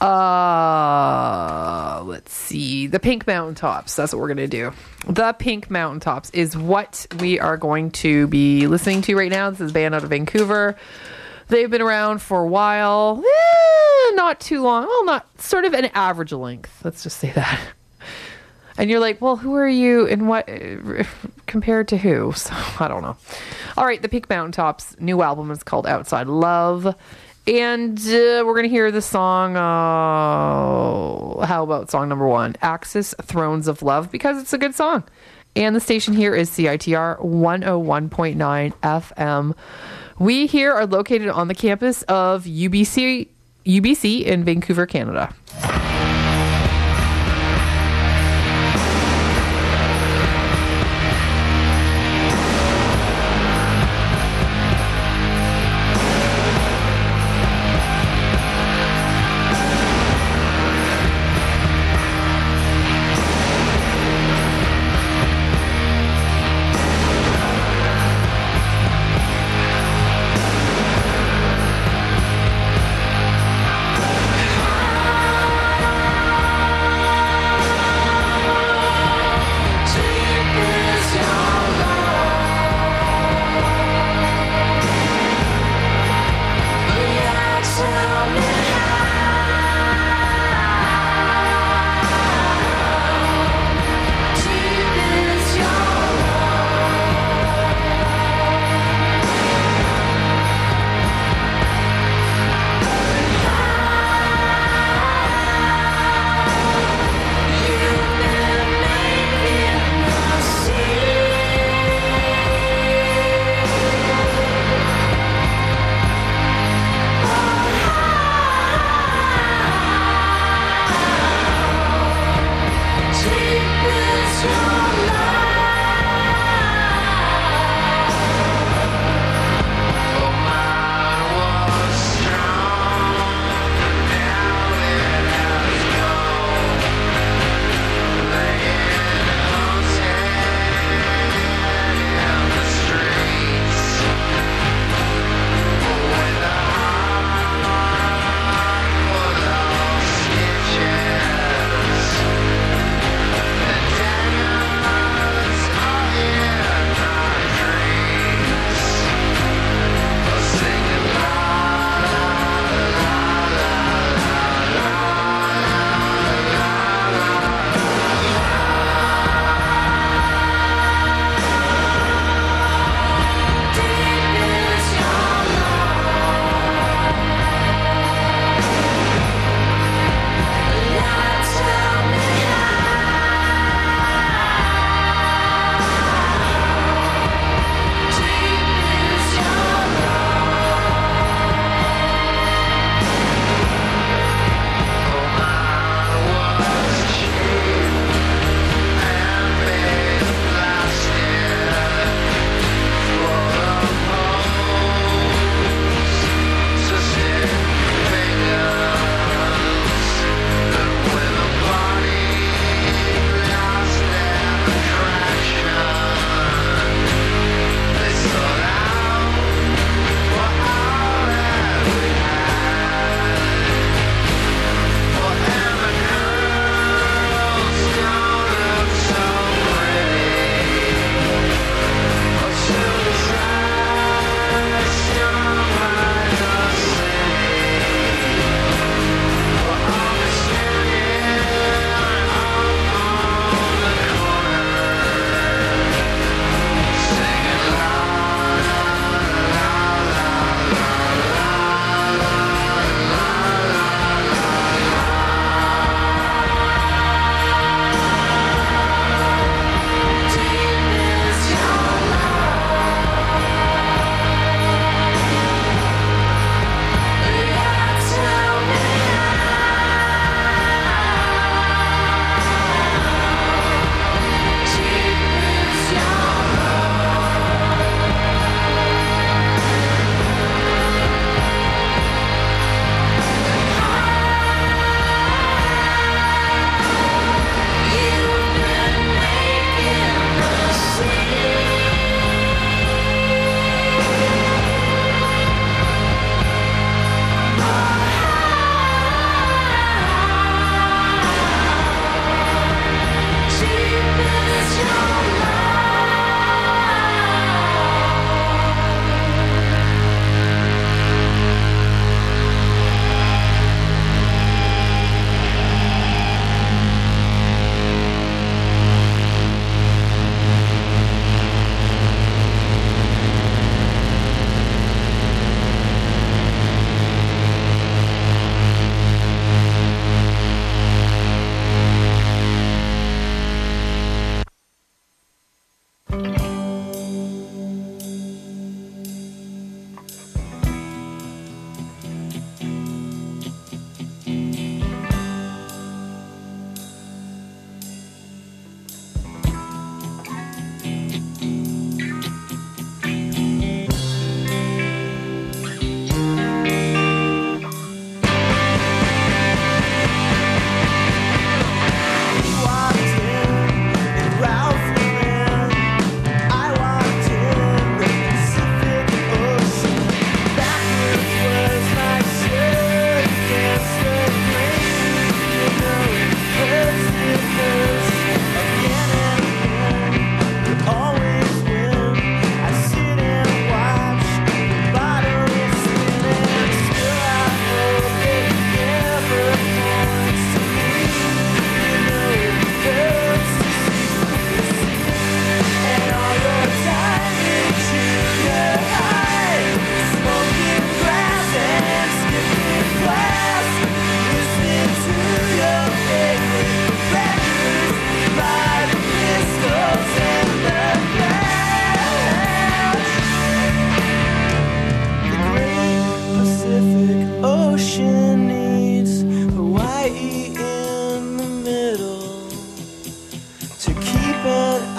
Uh, let's see. The Pink Mountaintops. That's what we're going to do. The Pink Mountaintops is what we are going to be listening to right now. This is a band out of Vancouver. They've been around for a while. Eh, not too long. Well, not sort of an average length. Let's just say that. And you're like, well, who are you and what uh, compared to who? So I don't know. All right, the Pink Mountaintops new album is called Outside Love. And uh, we're going to hear the song, uh, how about song number one, Axis Thrones of Love, because it's a good song. And the station here is C I T R one oh one point nine F M. We here are located on the campus of U B C, U B C in Vancouver, Canada. Thank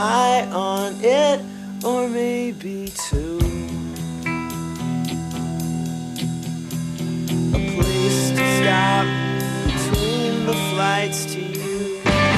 eye on it, or maybe two. A place to stop between the flights to you.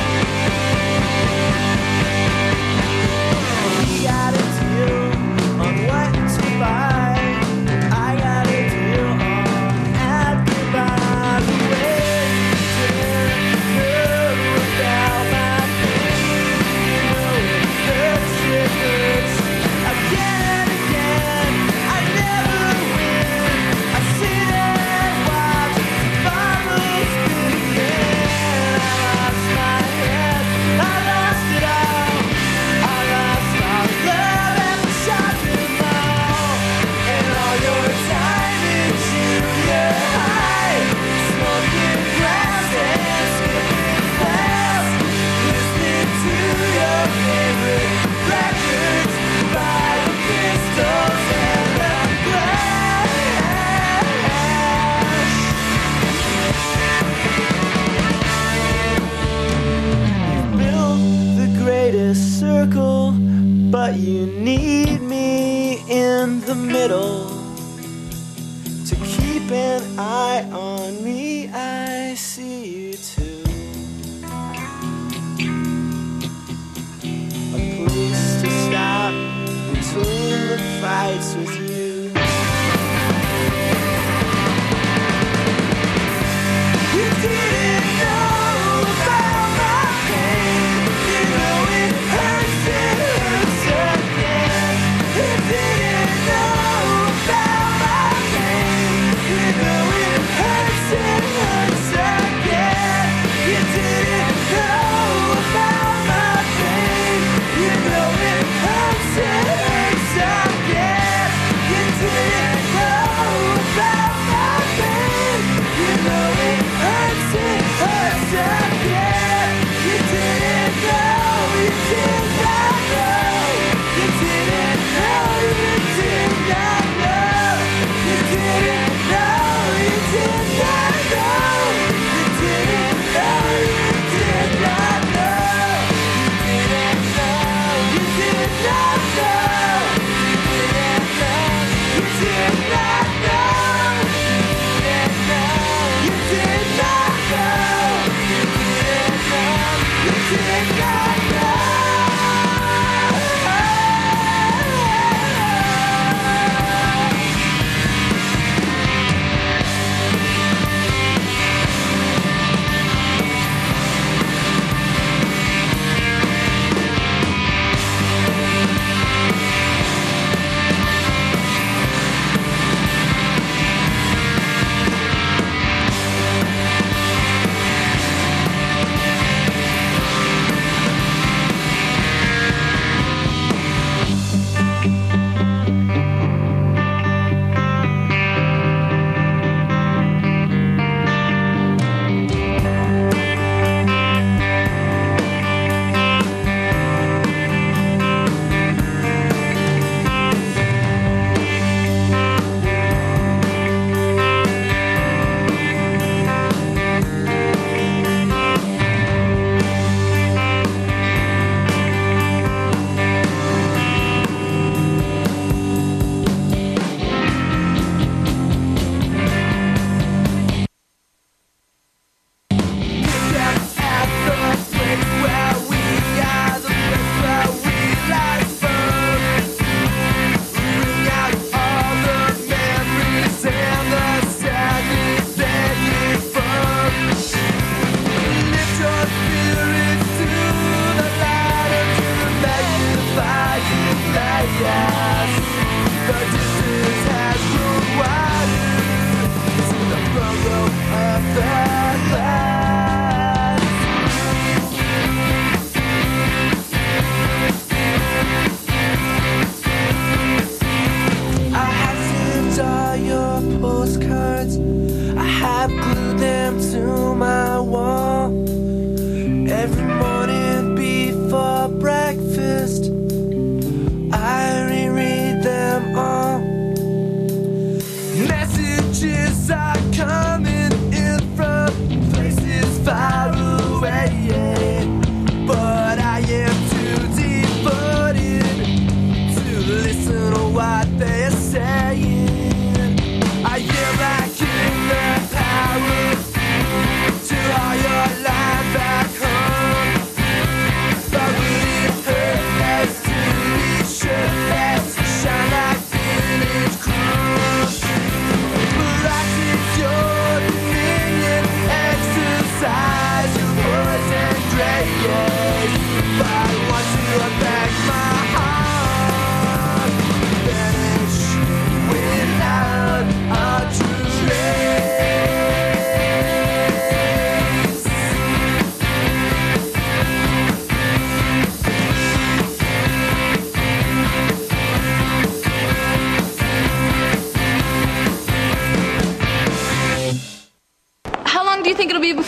We got a deal on what to buy. I got a deal on happy by the way. Didn't know about my pain. You know it hurts, it hurts. Again and again, I never win. I sit and watch the bottles begin. I lost my head, I lost it all. I lost our love at the shopping mall. And all your time in junior high, smoking grass and skipping class, listening to your favorite records by the Pistols and the Clash. You've built the greatest circle, but you need me in the middle to keep an eye on me. I see you too. A place to stop between the fights with you. You didn't know about my pain. You know it hurts, it hurts again. You didn't know about my pain. You know it hurts, it hurts again. You didn't know about my pain. You know it hurts, it hurts again. You didn't know about my pain. You know it hurts, it hurts again. You didn't know, you did not know. You didn't know, you did not know. You didn't know, you did not know. You didn't know, you did not know. You didn't know, you did not know. You didn't know, you did not know. You did not know. You didn't know, you did not know.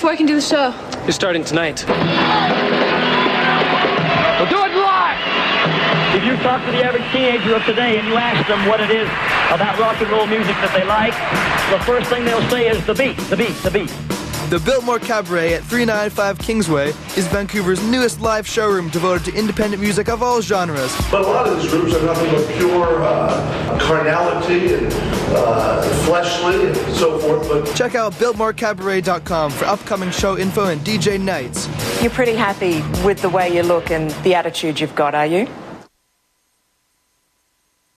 before I can do the show. You're starting tonight. We'll do it live! If you talk to the average teenager of today and you ask them what it is about rock and roll music that they like, the first thing they'll say is the beat, the beat, the beat. The Biltmore Cabaret at three ninety-five Kingsway is Vancouver's newest live showroom devoted to independent music of all genres. But a lot of these groups are nothing but pure uh, carnality and uh, fleshly and so forth. But check out biltmore cabaret dot com for upcoming show info and D J nights. You're pretty happy with the way you look and the attitude you've got, are you?